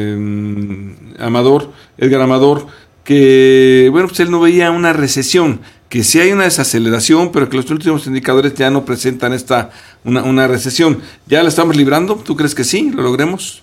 eh, Amador, Edgar Amador, que bueno, pues él no veía una recesión, que sí hay una desaceleración, pero que los últimos indicadores ya no presentan esta una, una recesión. ¿Ya la estamos librando? ¿Tú crees que sí? ¿Lo logremos?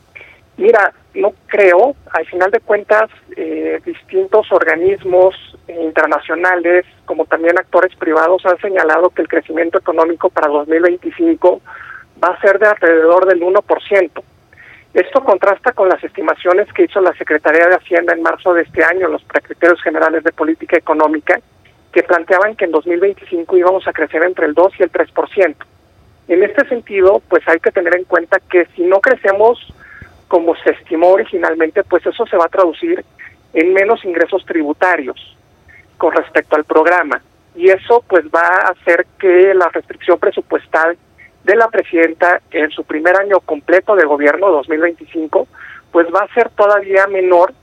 Mira, no creo. Al final de cuentas, eh, distintos organismos eh, internacionales, como también actores privados, han señalado que el crecimiento económico para dos mil veinticinco va a ser de alrededor del uno por ciento. Esto contrasta con las estimaciones que hizo la Secretaría de Hacienda en marzo de este año, los Precriterios Generales de Política Económica, que planteaban que en dos mil veinticinco íbamos a crecer entre el dos y el tres por ciento. En este sentido, pues hay que tener en cuenta que si no crecemos como se estimó originalmente, pues eso se va a traducir en menos ingresos tributarios con respecto al programa. Y eso pues va a hacer que la restricción presupuestal de la presidenta en su primer año completo de gobierno, dos mil veinticinco, pues va a ser todavía menor,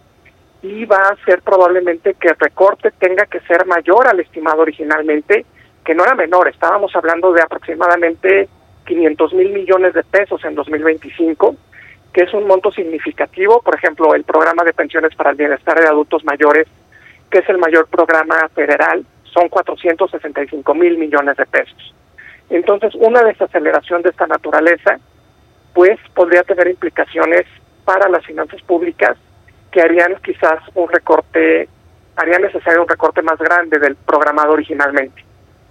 y va a ser probablemente que el recorte tenga que ser mayor al estimado originalmente, que no era menor. Estábamos hablando de aproximadamente quinientos mil millones de pesos en dos mil veinticinco, que es un monto significativo. Por ejemplo, el programa de pensiones para el bienestar de adultos mayores, que es el mayor programa federal, son cuatrocientos sesenta y cinco mil millones de pesos. Entonces, una desaceleración de esta naturaleza, pues, podría tener implicaciones para las finanzas públicas que harían quizás un recorte, haría necesario un recorte más grande del programado originalmente.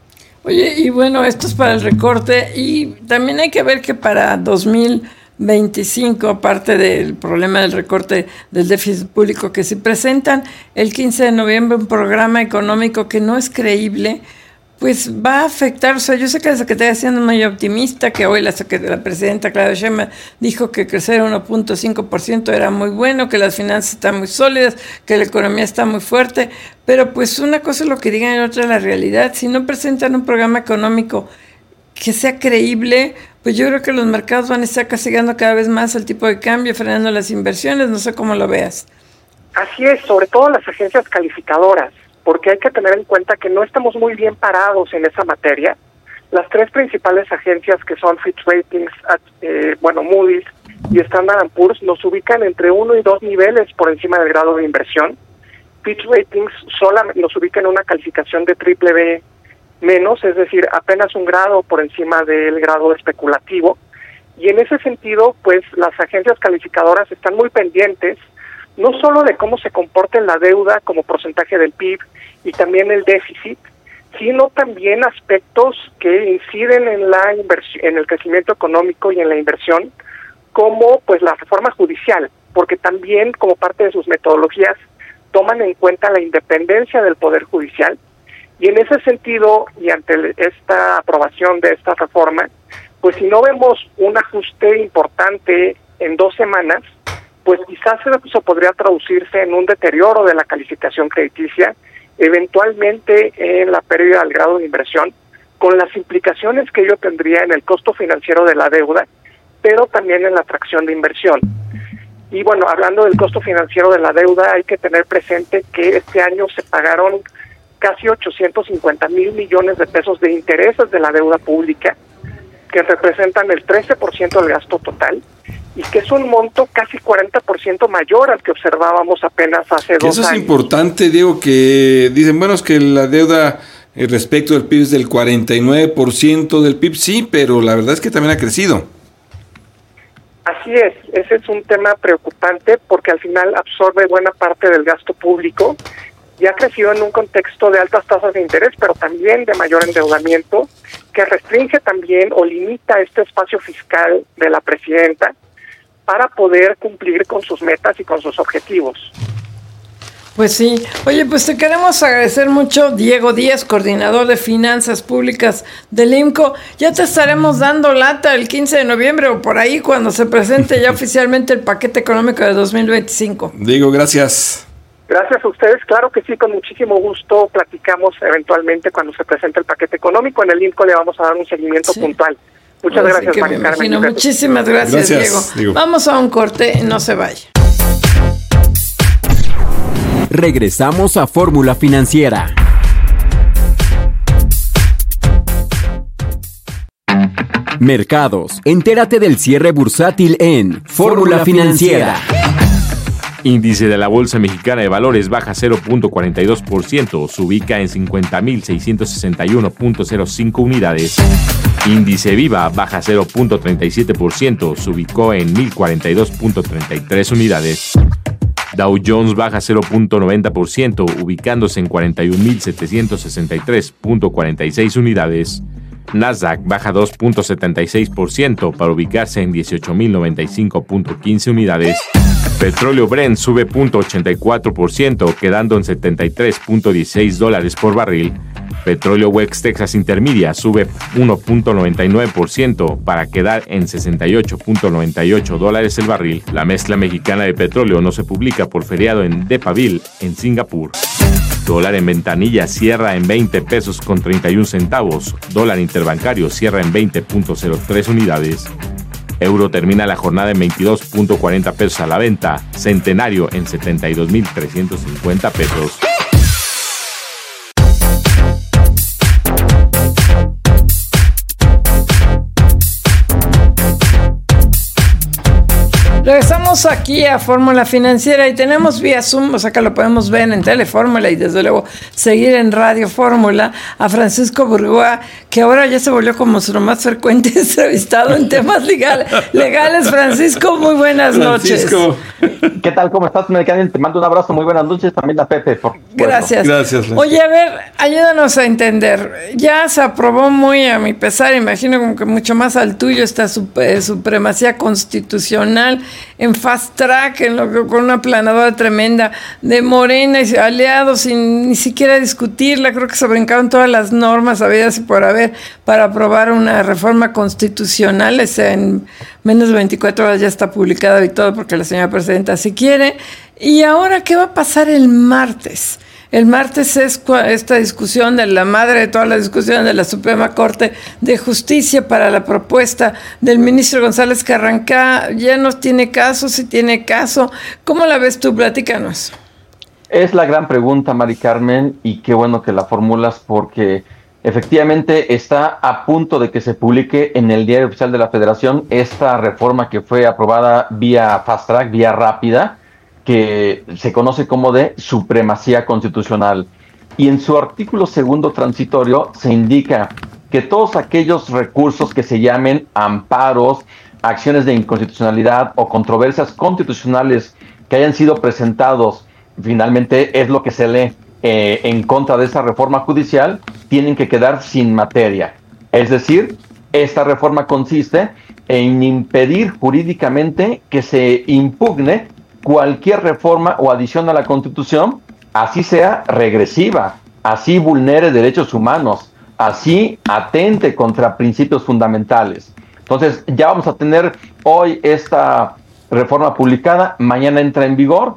Oye, y bueno, esto es para el recorte, y también hay que ver que para dos mil veinticinco, aparte del problema del recorte del déficit público que se presentan el quince de noviembre un programa económico que no es creíble, pues va a afectar. O sea, yo sé que la Secretaría de Hacienda es muy optimista, que hoy la, la presidenta Claudia Sheinbaum dijo que crecer uno punto cinco por ciento era muy bueno, que las finanzas están muy sólidas, que la economía está muy fuerte, pero pues una cosa es lo que digan y otra es la realidad. Si no presentan un programa económico que sea creíble, pues yo creo que los mercados van a estar castigando cada vez más el tipo de cambio, frenando las inversiones. No sé cómo lo veas. Así es, sobre todo las agencias calificadoras, porque hay que tener en cuenta que no estamos muy bien parados en esa materia. Las tres principales agencias, que son Fitch Ratings, eh, bueno, Moody's y Standard and Poor's, nos ubican entre uno y dos niveles por encima del grado de inversión. Fitch Ratings solamente nos ubica en una calificación de triple B menos, es decir, apenas un grado por encima del grado especulativo. Y en ese sentido, pues las agencias calificadoras están muy pendientes no solo de cómo se comporta la deuda como porcentaje del P I B y también el déficit, sino también aspectos que inciden en la inversión, en el crecimiento económico y en la inversión, como pues la reforma judicial, porque también como parte de sus metodologías toman en cuenta la independencia del Poder Judicial, y en ese sentido, y ante esta aprobación de esta reforma, pues si no vemos un ajuste importante en dos semanas, pues quizás eso podría traducirse en un deterioro de la calificación crediticia, eventualmente en la pérdida del grado de inversión, con las implicaciones que ello tendría en el costo financiero de la deuda, pero también en la atracción de inversión. Y bueno, hablando del costo financiero de la deuda, hay que tener presente que este año se pagaron casi ochocientos cincuenta mil millones de pesos de intereses de la deuda pública, que representan el trece por ciento del gasto total, y que es un monto casi cuarenta por ciento mayor al que observábamos apenas hace dos años. Eso es importante, Diego, que dicen, bueno, es que la deuda eh, respecto del P I B es del cuarenta y nueve por ciento del P I B, sí, pero la verdad es que también ha crecido. Así es, ese es un tema preocupante porque al final absorbe buena parte del gasto público y ha crecido en un contexto de altas tasas de interés, pero también de mayor endeudamiento, que restringe también o limita este espacio fiscal de la presidenta para poder cumplir con sus metas y con sus objetivos. Pues sí. Oye, pues te queremos agradecer mucho, Diego Díaz, coordinador de Finanzas Públicas del I M C O. Ya te estaremos dando lata el quince de noviembre o por ahí cuando se presente ya oficialmente el paquete económico de dos mil veinticinco. Diego, gracias. Gracias a ustedes, claro que sí, con muchísimo gusto platicamos eventualmente cuando se presente el paquete económico. En el I M C O le vamos a dar un seguimiento sí. puntual. Muchas pues gracias, María Carmen. Muchísimas gracias, gracias Diego. Diego. Vamos a un corte, no se vaya. Regresamos a Fórmula Financiera. Mercados. Entérate del cierre bursátil en Fórmula Financiera. Índice de la Bolsa Mexicana de Valores baja cero punto cuarenta y dos por ciento, se ubica en cincuenta mil seiscientos sesenta y uno punto cero cinco unidades. Índice Viva baja cero punto treinta y siete por ciento, se ubicó en mil cuarenta y dos punto treinta y tres unidades. Dow Jones baja cero punto noventa por ciento, ubicándose en cuarenta y un mil setecientos sesenta y tres punto cuarenta y seis unidades. Nasdaq baja dos punto setenta y seis por ciento para ubicarse en dieciocho mil noventa y cinco punto quince unidades. Petróleo Brent sube cero punto ochenta y cuatro por ciento, quedando en setenta y tres punto dieciséis dólares por barril. Petróleo West Texas Intermedia sube uno punto noventa y nueve por ciento para quedar en sesenta y ocho punto noventa y ocho dólares el barril. La mezcla mexicana de petróleo no se publica por feriado en Depaville, en Singapur. Dólar en ventanilla cierra en veinte pesos con treinta y un centavos. Dólar interbancario cierra en veinte punto cero tres unidades. Euro termina la jornada en veintidós punto cuarenta pesos a la venta. Centenario en setenta y dos mil trescientos cincuenta pesos. Regresamos aquí a Fórmula Financiera y tenemos vía Zoom, o sea que lo podemos ver en Telefórmula y desde luego seguir en Radio Fórmula a Francisco Burgoa, que ahora ya se volvió como su más frecuente entrevistado en temas legales. legales. Francisco, muy buenas Francisco. noches. ¿Qué tal? ¿Cómo estás, Mercadien? Te mando un abrazo, muy buenas noches, también a Pepe. Por Gracias. Gracias. Oye, a ver, ayúdanos a entender. Ya se aprobó muy a mi pesar, imagino como que mucho más al tuyo esta super, supremacía constitucional en fast track, en lo que, con una planadora tremenda de Morena y aliados sin ni siquiera discutirla. Creo que se brincaron todas las normas habidas y por haber para aprobar una reforma constitucional. Ese en menos de veinticuatro horas ya está publicada y todo porque la señora presidenta así quiere. ¿Y ahora qué va a pasar el martes? El martes es esta discusión de la madre de todas las discusiones de la Suprema Corte de Justicia para la propuesta del ministro González Carranca. ¿Ya no tiene caso? ¿Si tiene caso? ¿Cómo la ves tú? Platícanos. Es la gran pregunta, Mari Carmen, y qué bueno que la formulas porque efectivamente está a punto de que se publique en el Diario Oficial de la Federación esta reforma que fue aprobada vía fast track, vía rápida, que se conoce como de supremacía constitucional. Y en su artículo segundo transitorio se indica que todos aquellos recursos que se llamen amparos, acciones de inconstitucionalidad o controversias constitucionales que hayan sido presentados, finalmente es lo que se lee eh, en contra de esa reforma judicial, tienen que quedar sin materia. Es decir, esta reforma consiste en impedir jurídicamente que se impugne cualquier reforma o adición a la Constitución, así sea regresiva, así vulnere derechos humanos, así atente contra principios fundamentales. Entonces, ya vamos a tener hoy esta reforma publicada, mañana entra en vigor,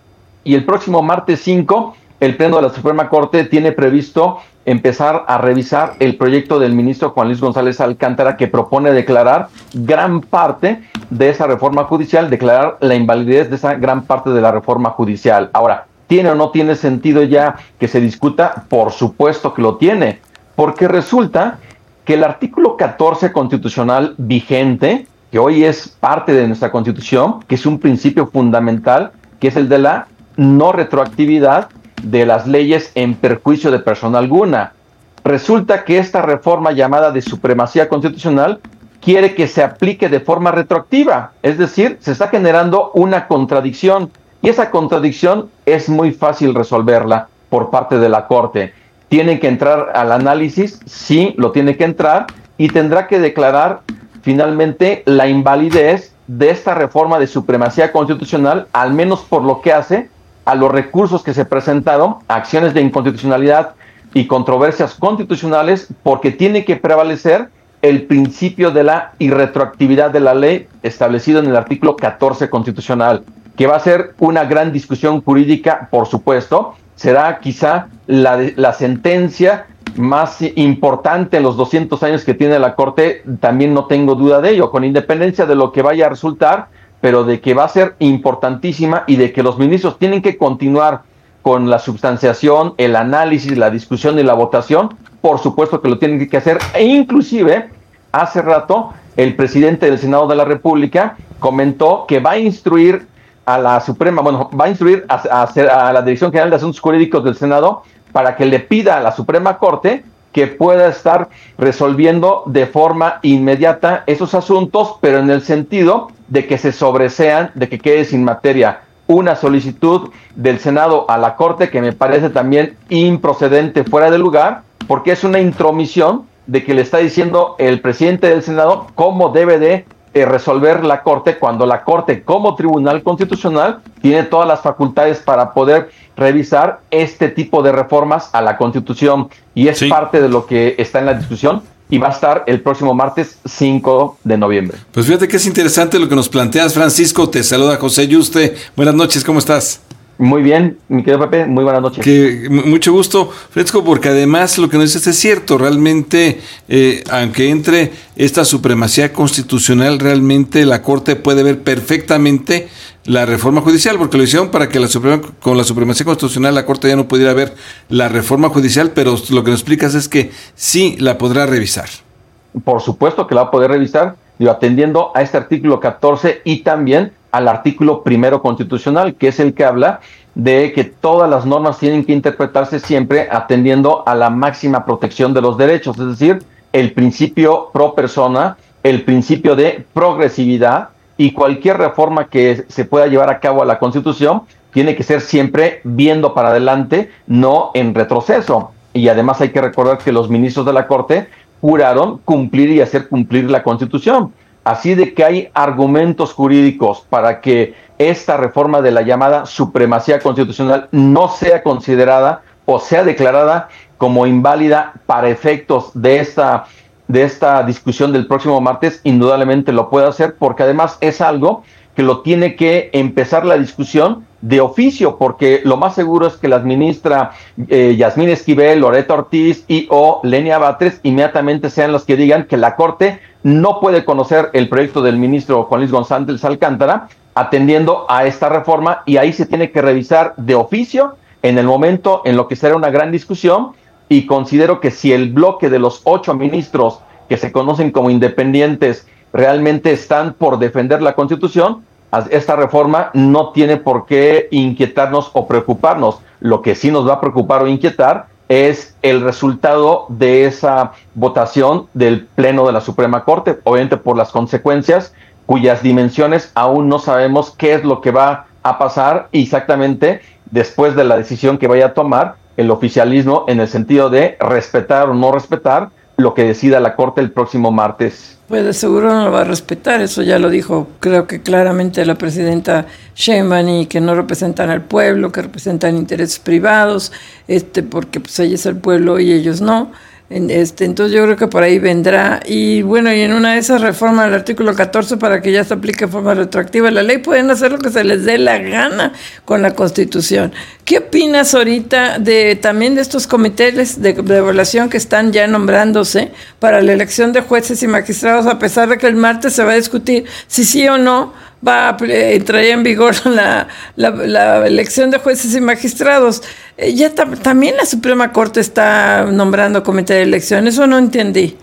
y el próximo martes cinco, el Pleno de la Suprema Corte tiene previsto empezar a revisar el proyecto del ministro Juan Luis González Alcántara, que propone declarar gran parte de esa reforma judicial, declarar la invalidez de esa gran parte de la reforma judicial. Ahora, ¿tiene o no tiene sentido ya que se discuta? Por supuesto que lo tiene, porque resulta que el artículo catorce constitucional vigente, que hoy es parte de nuestra Constitución, que es un principio fundamental, que es el de la no retroactividad de las leyes en perjuicio de persona alguna. Resulta que esta reforma llamada de supremacía constitucional quiere que se aplique de forma retroactiva, es decir, se está generando una contradicción, y esa contradicción es muy fácil resolverla por parte de la Corte. Tiene que entrar al análisis, sí, lo tiene que entrar, y tendrá que declarar finalmente la invalidez de esta reforma de supremacía constitucional, al menos por lo que hace a los recursos que se presentaron, acciones de inconstitucionalidad y controversias constitucionales, porque tiene que prevalecer el principio de la irretroactividad de la ley establecido en el artículo catorce constitucional, que va a ser una gran discusión jurídica, por supuesto. Será quizá la, la sentencia más importante en los doscientos años que tiene la Corte, también no tengo duda de ello, con independencia de lo que vaya a resultar, pero de que va a ser importantísima y de que los ministros tienen que continuar con la substanciación, el análisis, la discusión y la votación, por supuesto que lo tienen que hacer. E inclusive, hace rato, el presidente del Senado de la República comentó que va a instruir a la Suprema, bueno, va a instruir a, a, a la Dirección General de Asuntos Jurídicos del Senado para que le pida a la Suprema Corte que pueda estar resolviendo de forma inmediata esos asuntos, pero en el sentido de que se sobresean, de que quede sin materia. Una solicitud del Senado a la Corte que me parece también improcedente, fuera de lugar, porque es una intromisión de que le está diciendo el presidente del Senado cómo debe de eh, resolver la Corte, cuando la Corte, como Tribunal Constitucional, tiene todas las facultades para poder revisar este tipo de reformas a la Constitución, y es sí. parte de lo que está en la discusión y va a estar el próximo martes cinco de noviembre. Pues fíjate que es interesante lo que nos planteas, Francisco. Te saluda José Yuste. Buenas noches, ¿cómo estás? Muy bien, mi querido Pepe, muy buenas noches. Que, mucho gusto, Francisco, porque además lo que nos dices es cierto. Realmente, eh, aunque entre esta supremacía constitucional, realmente la Corte puede ver perfectamente la reforma judicial, porque lo hicieron para que la suprema, con la supremacía constitucional la Corte ya no pudiera ver la reforma judicial, pero lo que nos explicas es que sí la podrá revisar. Por supuesto que la va a poder revisar, digo, atendiendo a este artículo catorce y también al artículo primero constitucional, que es el que habla de que todas las normas tienen que interpretarse siempre atendiendo a la máxima protección de los derechos, es decir, el principio pro persona, el principio de progresividad, y cualquier reforma que se pueda llevar a cabo a la Constitución tiene que ser siempre viendo para adelante, no en retroceso. Y además hay que recordar que los ministros de la Corte juraron cumplir y hacer cumplir la Constitución. Así de que hay argumentos jurídicos para que esta reforma de la llamada supremacía constitucional no sea considerada o sea declarada como inválida para efectos de esta, de esta discusión del próximo martes. Indudablemente lo puede hacer, porque además es algo que lo tiene que empezar la discusión de oficio, porque lo más seguro es que las ministras eh, Yasmín Esquivel, Loreto Ortiz y o Lenia Batres inmediatamente sean los que digan que la Corte no puede conocer el proyecto del ministro Juan Luis González Alcántara atendiendo a esta reforma, y ahí se tiene que revisar de oficio en el momento en lo que será una gran discusión. Y considero que si el bloque de los ocho ministros que se conocen como independientes realmente están por defender la Constitución, esta reforma no tiene por qué inquietarnos o preocuparnos. Lo que sí nos va a preocupar o inquietar es el resultado de esa votación del Pleno de la Suprema Corte, obviamente por las consecuencias cuyas dimensiones aún no sabemos qué es lo que va a pasar exactamente después de la decisión que vaya a tomar el oficialismo en el sentido de respetar o no respetar lo que decida la Corte el próximo martes. Pues de seguro no lo va a respetar, eso ya lo dijo, creo que claramente la presidenta Sheinbaum, y que no representan al pueblo, que representan intereses privados, este, porque pues ella es el pueblo y ellos no. Este, entonces yo creo que por ahí vendrá, y bueno, y en una de esas reformas del artículo catorce para que ya se aplique de forma retroactiva la ley, pueden hacer lo que se les dé la gana con la Constitución. ¿Qué opinas ahorita de también de estos comités de, de evaluación que están ya nombrándose para la elección de jueces y magistrados, a pesar de que el martes se va a discutir si sí o no va a eh, entrar en vigor la, la, la elección de jueces y magistrados? Eh, ya ta- también la Suprema Corte está nombrando comité de elección, eso no entendí.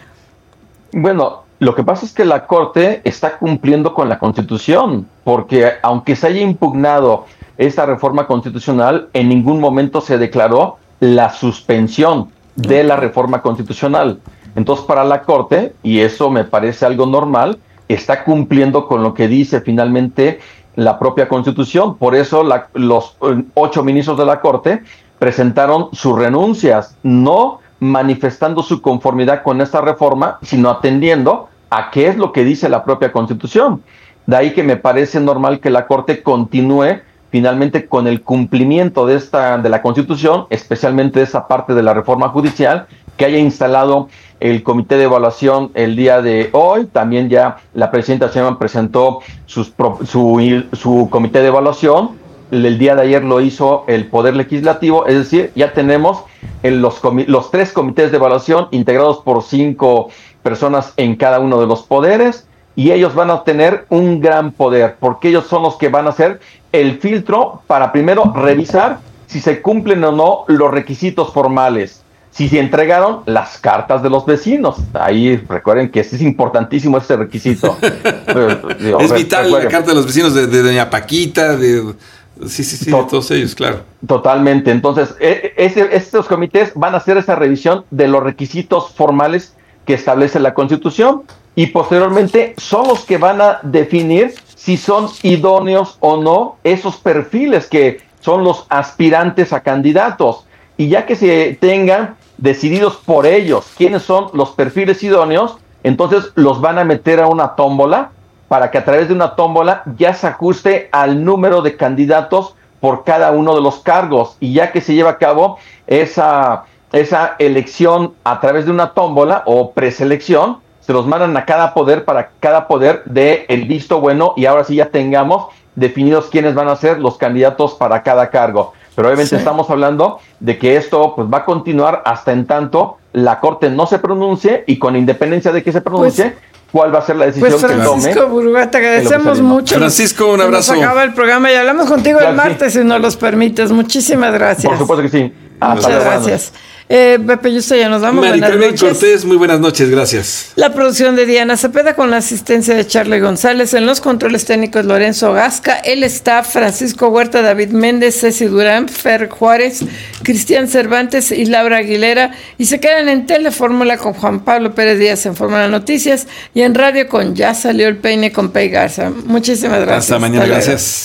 Bueno, lo que pasa es que la Corte está cumpliendo con la Constitución, porque aunque se haya impugnado esta reforma constitucional, en ningún momento se declaró la suspensión de la reforma constitucional. Entonces, para la Corte, y eso me parece algo normal, está cumpliendo con lo que dice finalmente la propia Constitución. Por eso la, los eh, ocho ministros de la Corte presentaron sus renuncias, no manifestando su conformidad con esta reforma, sino atendiendo a qué es lo que dice la propia Constitución. De ahí que me parece normal que la Corte continúe finalmente con el cumplimiento de esta de la Constitución, especialmente de esa parte de la reforma judicial, que haya instalado el comité de evaluación el día de hoy. También ya la presidenta Sheinbaum presentó sus, su, su comité de evaluación. El día de ayer lo hizo el Poder Legislativo, es decir, ya tenemos en los, los tres comités de evaluación integrados por cinco personas en cada uno de los poderes, y ellos van a tener un gran poder, porque ellos son los que van a hacer el filtro para primero revisar si se cumplen o no los requisitos formales, si se entregaron las cartas de los vecinos. Ahí recuerden que es importantísimo este requisito. Digo, es vital recuerden. La carta de los vecinos de, de doña Paquita, de... Sí, sí, sí, de todos ellos, claro. Totalmente. Entonces, ese, estos comités van a hacer esa revisión de los requisitos formales que establece la Constitución, y posteriormente son los que van a definir si son idóneos o no esos perfiles que son los aspirantes a candidatos. Y ya que se tengan decididos por ellos quiénes son los perfiles idóneos, entonces los van a meter a una tómbola para que a través de una tómbola ya se ajuste al número de candidatos por cada uno de los cargos. Y ya que se lleva a cabo esa, esa elección a través de una tómbola o preselección, se los mandan a cada poder para que cada poder dé el visto bueno, y ahora sí ya tengamos definidos quiénes van a ser los candidatos para cada cargo. Pero obviamente sí estamos hablando de que esto pues va a continuar hasta en tanto la Corte no se pronuncie, y con independencia de que se pronuncie, pues, cuál va a ser la decisión pues, que tome. Francisco Burgoa, te agradecemos mucho. Francisco, un abrazo. Nos acaba el programa y hablamos contigo claro, el martes, sí. si nos los permites. Muchísimas gracias. Por supuesto que sí. Hasta Muchas gracias. Eh, Pepe y usted ya nos vamos. Mari Carmen Cortés, muy buenas noches, gracias. La producción de Diana Cepeda con la asistencia de Charlie González, en los controles técnicos Lorenzo Gasca, el staff Francisco Huerta, David Méndez, Ceci Durán, Fer Juárez, Cristian Cervantes y Laura Aguilera, y se quedan en Telefórmula con Juan Pablo Pérez Díaz en Fórmula Noticias, y en radio con Ya Salió el Peine con Pei Garza. Muchísimas gracias. Hasta mañana, Hasta gracias.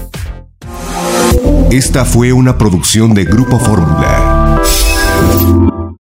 Esta fue una producción de Grupo Fórmula.